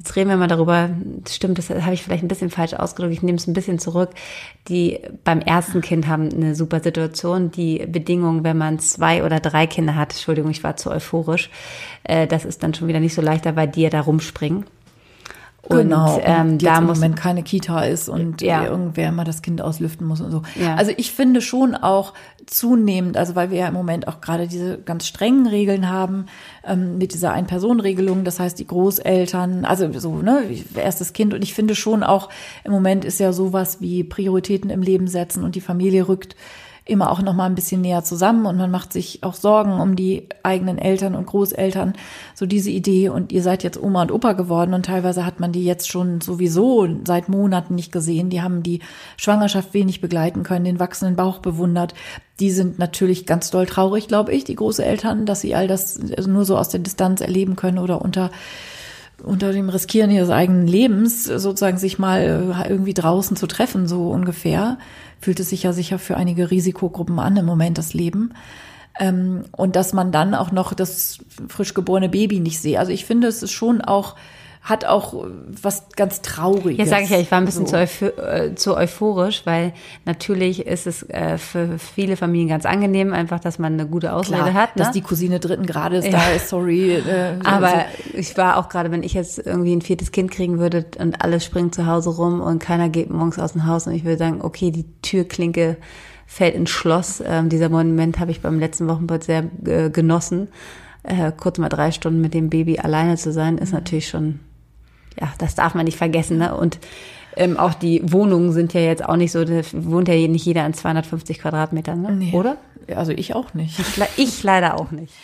Jetzt reden wir mal darüber, stimmt, das habe ich vielleicht ein bisschen falsch ausgedrückt, ich nehme es ein bisschen zurück. Die beim ersten Kind haben eine super Situation. Die Bedingungen, wenn man 2 oder 3 Kinder hat, Entschuldigung, ich war zu euphorisch, das ist dann schon wieder nicht so leichter, weil die ja da rumspringen. Genau, und da im Moment keine Kita ist und irgendwer mal das Kind auslüften muss und so. Ja. Also ich finde schon auch zunehmend, also weil wir ja im Moment auch gerade diese ganz strengen Regeln haben, mit dieser Ein-Personen-Regelung, das heißt die Großeltern, also so, ne, erstes Kind, und ich finde schon auch, im Moment ist ja sowas wie Prioritäten im Leben setzen und die Familie rückt immer auch noch mal ein bisschen näher zusammen und man macht sich auch Sorgen um die eigenen Eltern und Großeltern, so diese Idee, und ihr seid jetzt Oma und Opa geworden und teilweise hat man die jetzt schon sowieso seit Monaten nicht gesehen, die haben die Schwangerschaft wenig begleiten können, den wachsenden Bauch bewundert, die sind natürlich ganz doll traurig, glaube ich, die Großeltern, dass sie all das nur so aus der Distanz erleben können oder unter dem Riskieren ihres eigenen Lebens sozusagen sich mal irgendwie draußen zu treffen, so ungefähr. Fühlt es sich ja sicher für einige Risikogruppen an im Moment, das Leben. Und dass man dann auch noch das frisch geborene Baby nicht sehe. Also ich finde, es ist schon auch, hat auch was ganz Trauriges. Jetzt sage ich ja, ich war ein bisschen zu euphorisch, weil natürlich ist es für viele Familien ganz angenehm, einfach, dass man eine gute Ausrede hat. Ne? Dass die Cousine 3. Grades da ist, sorry. Aber ich war auch gerade, wenn ich jetzt irgendwie ein 4. Kind kriegen würde und alles springt zu Hause rum und keiner geht morgens aus dem Haus und ich würde sagen, okay, die Türklinke fällt ins Schloss. Dieser Moment habe ich beim letzten Wochenbett sehr genossen. Kurz mal 3 Stunden mit dem Baby alleine zu sein, ist natürlich schon, ja, das darf man nicht vergessen, ne? Und auch die Wohnungen sind ja jetzt auch nicht so, da wohnt ja nicht jeder an 250 Quadratmetern, ne? Nee. Oder? Also ich auch nicht. Ich leider auch nicht.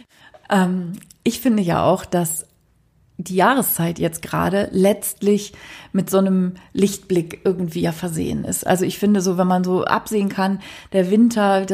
Ich finde ja auch, dass die Jahreszeit jetzt gerade letztlich mit so einem Lichtblick irgendwie ja versehen ist. Also ich finde so, wenn man so absehen kann, der Winter,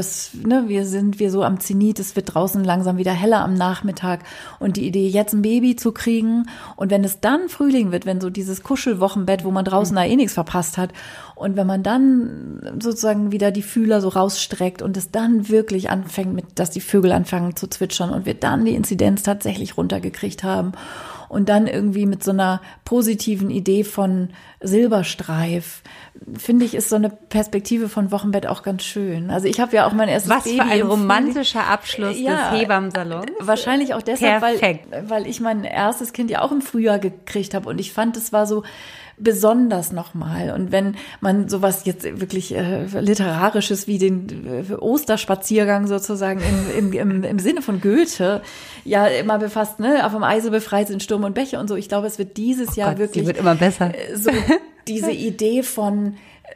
wir so am Zenit, es wird draußen langsam wieder heller am Nachmittag und die Idee, jetzt ein Baby zu kriegen und wenn es dann Frühling wird, wenn so dieses Kuschelwochenbett, wo man draußen da eh nichts verpasst hat und wenn man dann sozusagen wieder die Fühler so rausstreckt und es dann wirklich anfängt, dass die Vögel anfangen zu zwitschern und wir dann die Inzidenz tatsächlich runtergekriegt haben und dann irgendwie mit so einer positiven Idee von Silberstreif, finde ich, ist so eine Perspektive von Wochenbett auch ganz schön. Also ich habe ja auch mein erstes Baby. Was für ein romantischer Abschluss des Hebammensalons. Wahrscheinlich auch deshalb, weil ich mein erstes Kind ja auch im Frühjahr gekriegt habe und ich fand, es war so besonders nochmal. Und wenn man sowas jetzt wirklich Literarisches wie den Osterspaziergang sozusagen im Sinne von Goethe ja immer befasst, ne, vom Eise befreit sind Sturm und Bäche und so. Ich glaube, es wird dieses Jahr wirklich. Sie wird immer besser. So diese Idee von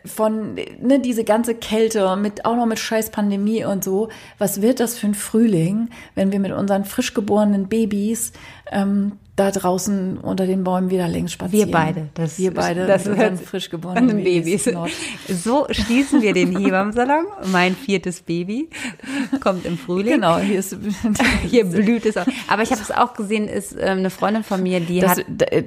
diese ganze Kälte auch noch mit scheiß Pandemie und so. Was wird das für ein Frühling, wenn wir mit unseren frisch geborenen Babys da draußen unter den Bäumen wieder längs spazieren. Wir beide. Das mit frisch geborenen Babys. So schließen wir den Hebammensalon. Mein 4. Baby kommt im Frühling. Genau, hier blüht es auch. Aber ich habe es auch gesehen, ist eine Freundin von mir, die das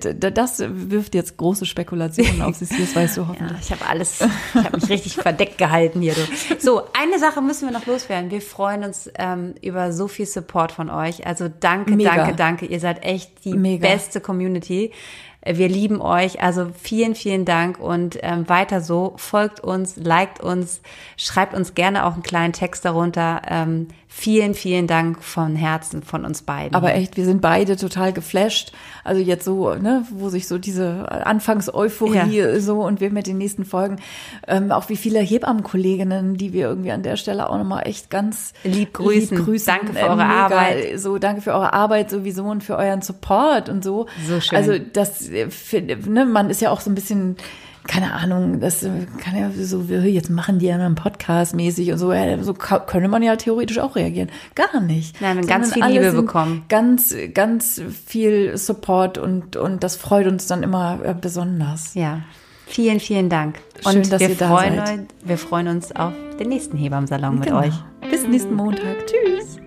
wirft jetzt große Spekulationen auf sich, das weißt du hoffentlich. Ja, ich habe mich richtig verdeckt gehalten hier. So, eine Sache müssen wir noch loswerden. Wir freuen uns über so viel Support von euch. Also danke. Ihr seid echt die beste Community. Wir lieben euch. Also vielen, vielen Dank und weiter so. Folgt uns, liked uns, schreibt uns gerne auch einen kleinen Text darunter. Vielen, vielen Dank von Herzen von uns beiden. Aber echt, wir sind beide total geflasht. Also jetzt so, ne, wo sich so diese Anfangseuphorie so und wir mit den nächsten Folgen, auch wie viele Hebammenkolleginnen, die wir irgendwie an der Stelle auch nochmal echt ganz lieb grüßen. Danke für eure Arbeit. So, danke für eure Arbeit sowieso und für euren Support und so. So schön. Also das, ne, man ist ja auch so ein bisschen, keine Ahnung, das kann ja so, jetzt machen die ja einen Podcast mäßig und so, so könnte man ja theoretisch auch reagieren. Gar nicht. Nein, wir haben ganz viel Liebe bekommen. Ganz, ganz viel Support und das freut uns dann immer besonders. Ja, vielen, vielen Dank. Schön, dass ihr da seid. Wir freuen uns auf den nächsten Hebammensalon mit euch. Bis nächsten Montag. Tschüss.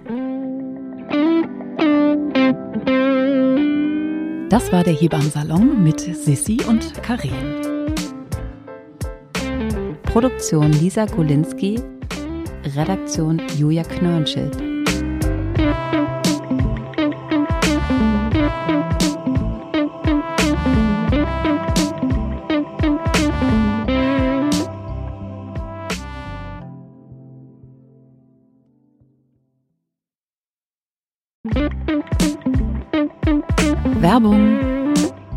Das war der Hebammensalon mit Sissi und Karin. Produktion Lisa Golinski, Redaktion Julia Knörnschild. Werbung.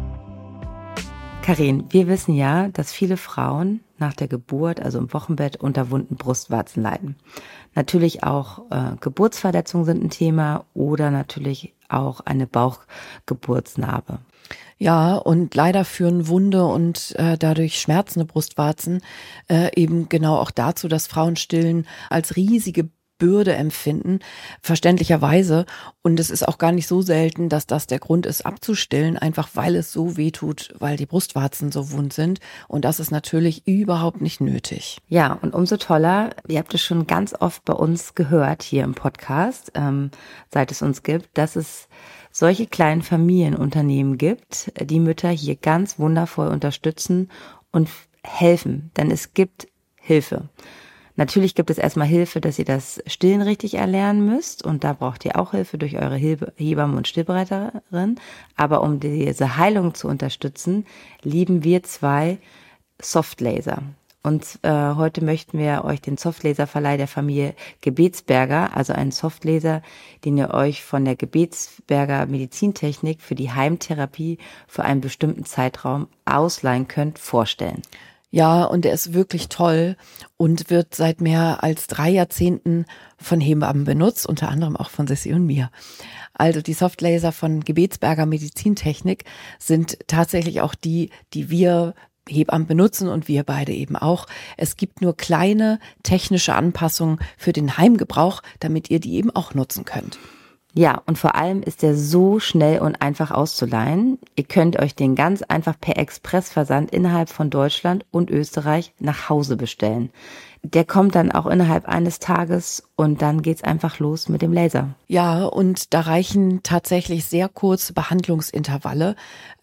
Karin, wir wissen ja, dass viele Frauen nach der Geburt, also im Wochenbett, unter wunden Brustwarzen leiden. Natürlich auch Geburtsverletzungen sind ein Thema oder natürlich auch eine Bauchgeburtsnarbe. Ja, und leider führen wunde und dadurch schmerzende Brustwarzen eben genau auch dazu, dass Frauen Stillen als riesige Bürde empfinden, verständlicherweise. Und es ist auch gar nicht so selten, dass das der Grund ist, abzustillen, einfach weil es so weh tut, weil die Brustwarzen so wund sind. Und das ist natürlich überhaupt nicht nötig. Ja, und umso toller, ihr habt es schon ganz oft bei uns gehört hier im Podcast, seit es uns gibt, dass es solche kleinen Familienunternehmen gibt, die Mütter hier ganz wundervoll unterstützen und helfen, denn es gibt Hilfe. Natürlich gibt es erstmal Hilfe, dass ihr das Stillen richtig erlernen müsst und da braucht ihr auch Hilfe durch eure Hebamme und Stillberaterin. Aber um diese Heilung zu unterstützen, lieben wir 2 Softlaser. Und heute möchten wir euch den Softlaser-Verleih der Familie Gebetsberger, also einen Softlaser, den ihr euch von der Gebetsberger Medizintechnik für die Heimtherapie für einen bestimmten Zeitraum ausleihen könnt, vorstellen. Ja, und er ist wirklich toll und wird seit mehr als 3 Jahrzehnten von Hebammen benutzt, unter anderem auch von Sissi und mir. Also die Softlaser von Gebetsberger Medizintechnik sind tatsächlich auch die wir Hebammen benutzen und wir beide eben auch. Es gibt nur kleine technische Anpassungen für den Heimgebrauch, damit ihr die eben auch nutzen könnt. Ja, und vor allem ist der so schnell und einfach auszuleihen. Ihr könnt euch den ganz einfach per Expressversand innerhalb von Deutschland und Österreich nach Hause bestellen. Der kommt dann auch innerhalb eines Tages und dann geht's einfach los mit dem Laser. Ja, und da reichen tatsächlich sehr kurze Behandlungsintervalle.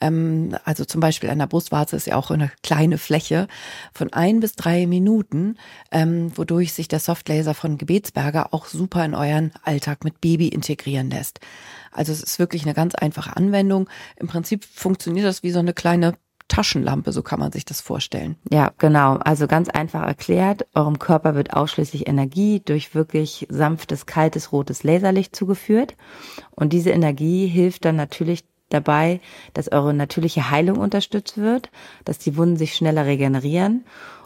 Also zum Beispiel an der Brustwarze ist ja auch eine kleine Fläche von 1 bis 3 Minuten, wodurch sich der Softlaser von Gebetsberger auch super in euren Alltag mit Baby integrieren lässt. Also es ist wirklich eine ganz einfache Anwendung. Im Prinzip funktioniert das wie so eine kleine Taschenlampe, so kann man sich das vorstellen. Ja, genau. Also ganz einfach erklärt, eurem Körper wird ausschließlich Energie durch wirklich sanftes, kaltes, rotes Laserlicht zugeführt. Und diese Energie hilft dann natürlich dabei, dass eure natürliche Heilung unterstützt wird, dass die Wunden sich schneller regenerieren.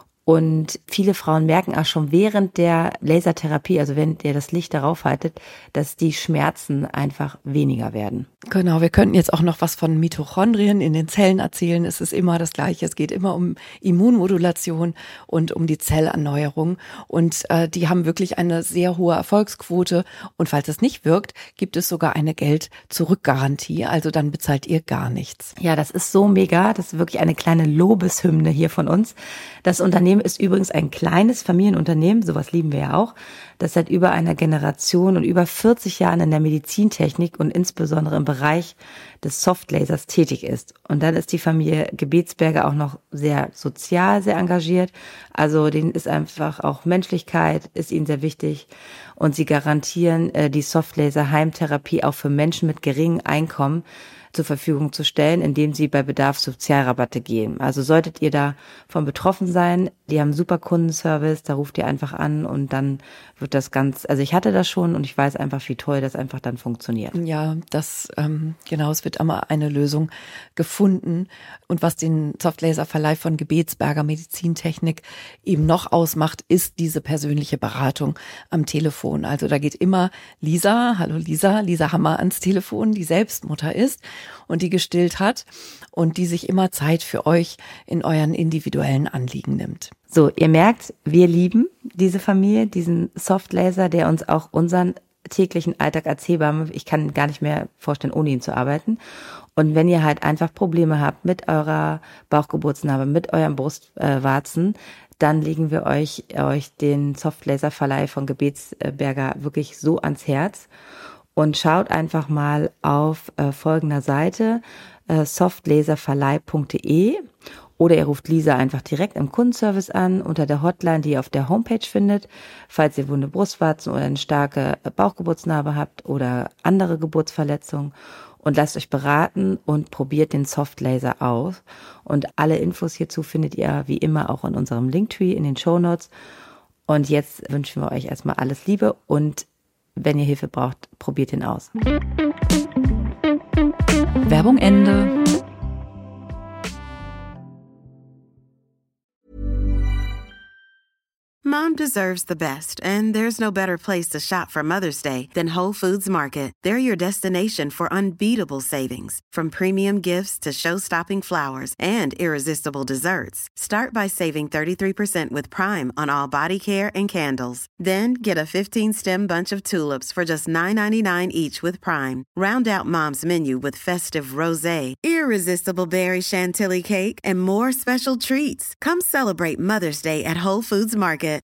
Und viele Frauen merken auch schon während der Lasertherapie, also wenn ihr das Licht darauf haltet, dass die Schmerzen einfach weniger werden. Genau, wir könnten jetzt auch noch was von Mitochondrien in den Zellen erzählen. Es ist immer das Gleiche. Es geht immer um Immunmodulation und um die Zellerneuerung. Und die haben wirklich eine sehr hohe Erfolgsquote. Und falls es nicht wirkt, gibt es sogar eine Geld-Zurück-Garantie. Also dann bezahlt ihr gar nichts. Ja, das ist so mega. Das ist wirklich eine kleine Lobeshymne hier von uns. Das Unternehmen ist übrigens ein kleines Familienunternehmen. Sowas lieben wir ja auch. Das seit über einer Generation und über 40 Jahren in der Medizintechnik und insbesondere im Bereich des Softlasers tätig ist. Und dann ist die Familie Gebetsberger auch noch sehr sozial, sehr engagiert. Also denen ist einfach auch Menschlichkeit, ist ihnen sehr wichtig. Und sie garantieren die Softlaser-Heimtherapie auch für Menschen mit geringem Einkommen zur Verfügung zu stellen, indem sie bei Bedarf Sozialrabatte geben. Also solltet ihr davon betroffen sein, die haben super Kundenservice, da ruft ihr einfach an und dann wird das ganz, also ich hatte das schon und ich weiß einfach, wie toll das einfach dann funktioniert. Ja, das, genau, es wird immer eine Lösung gefunden. Und was den Softlaser-Verleih von Gebetsberger Medizintechnik eben noch ausmacht, ist diese persönliche Beratung am Telefon. Also da geht immer Lisa Hammer ans Telefon, die selbst Mutter ist und die gestillt hat und die sich immer Zeit für euch in euren individuellen Anliegen nimmt. So, ihr merkt, wir lieben diese Familie, diesen Softlaser, der uns auch unseren täglichen Alltag erzählbar macht. Ich kann gar nicht mehr vorstellen, ohne ihn zu arbeiten. Und wenn ihr halt einfach Probleme habt mit eurer Bauchgeburtsnarbe, mit euren Brustwarzen, dann legen wir euch den Softlaser-Verleih von Gebetsberger wirklich so ans Herz. Und schaut einfach mal auf folgender Seite, softlaserverleih.de, oder ihr ruft Lisa einfach direkt im Kundenservice an, unter der Hotline, die ihr auf der Homepage findet, falls ihr wunde Brustwarzen oder eine starke Bauchgeburtsnarbe habt oder andere Geburtsverletzungen. Und lasst euch beraten und probiert den Softlaser aus. Und alle Infos hierzu findet ihr wie immer auch in unserem Linktree in den Shownotes. Und jetzt wünschen wir euch erstmal alles Liebe und wenn ihr Hilfe braucht, probiert ihn aus. Werbung Ende. Mom deserves the best, and there's no better place to shop for Mother's Day than Whole Foods Market. They're your destination for unbeatable savings, from premium gifts to show-stopping flowers and irresistible desserts. Start by saving 33% with Prime on all body care and candles. Then get a 15-stem bunch of tulips for just $9.99 each with Prime. Round out Mom's menu with festive rosé, irresistible berry chantilly cake, and more special treats. Come celebrate Mother's Day at Whole Foods Market.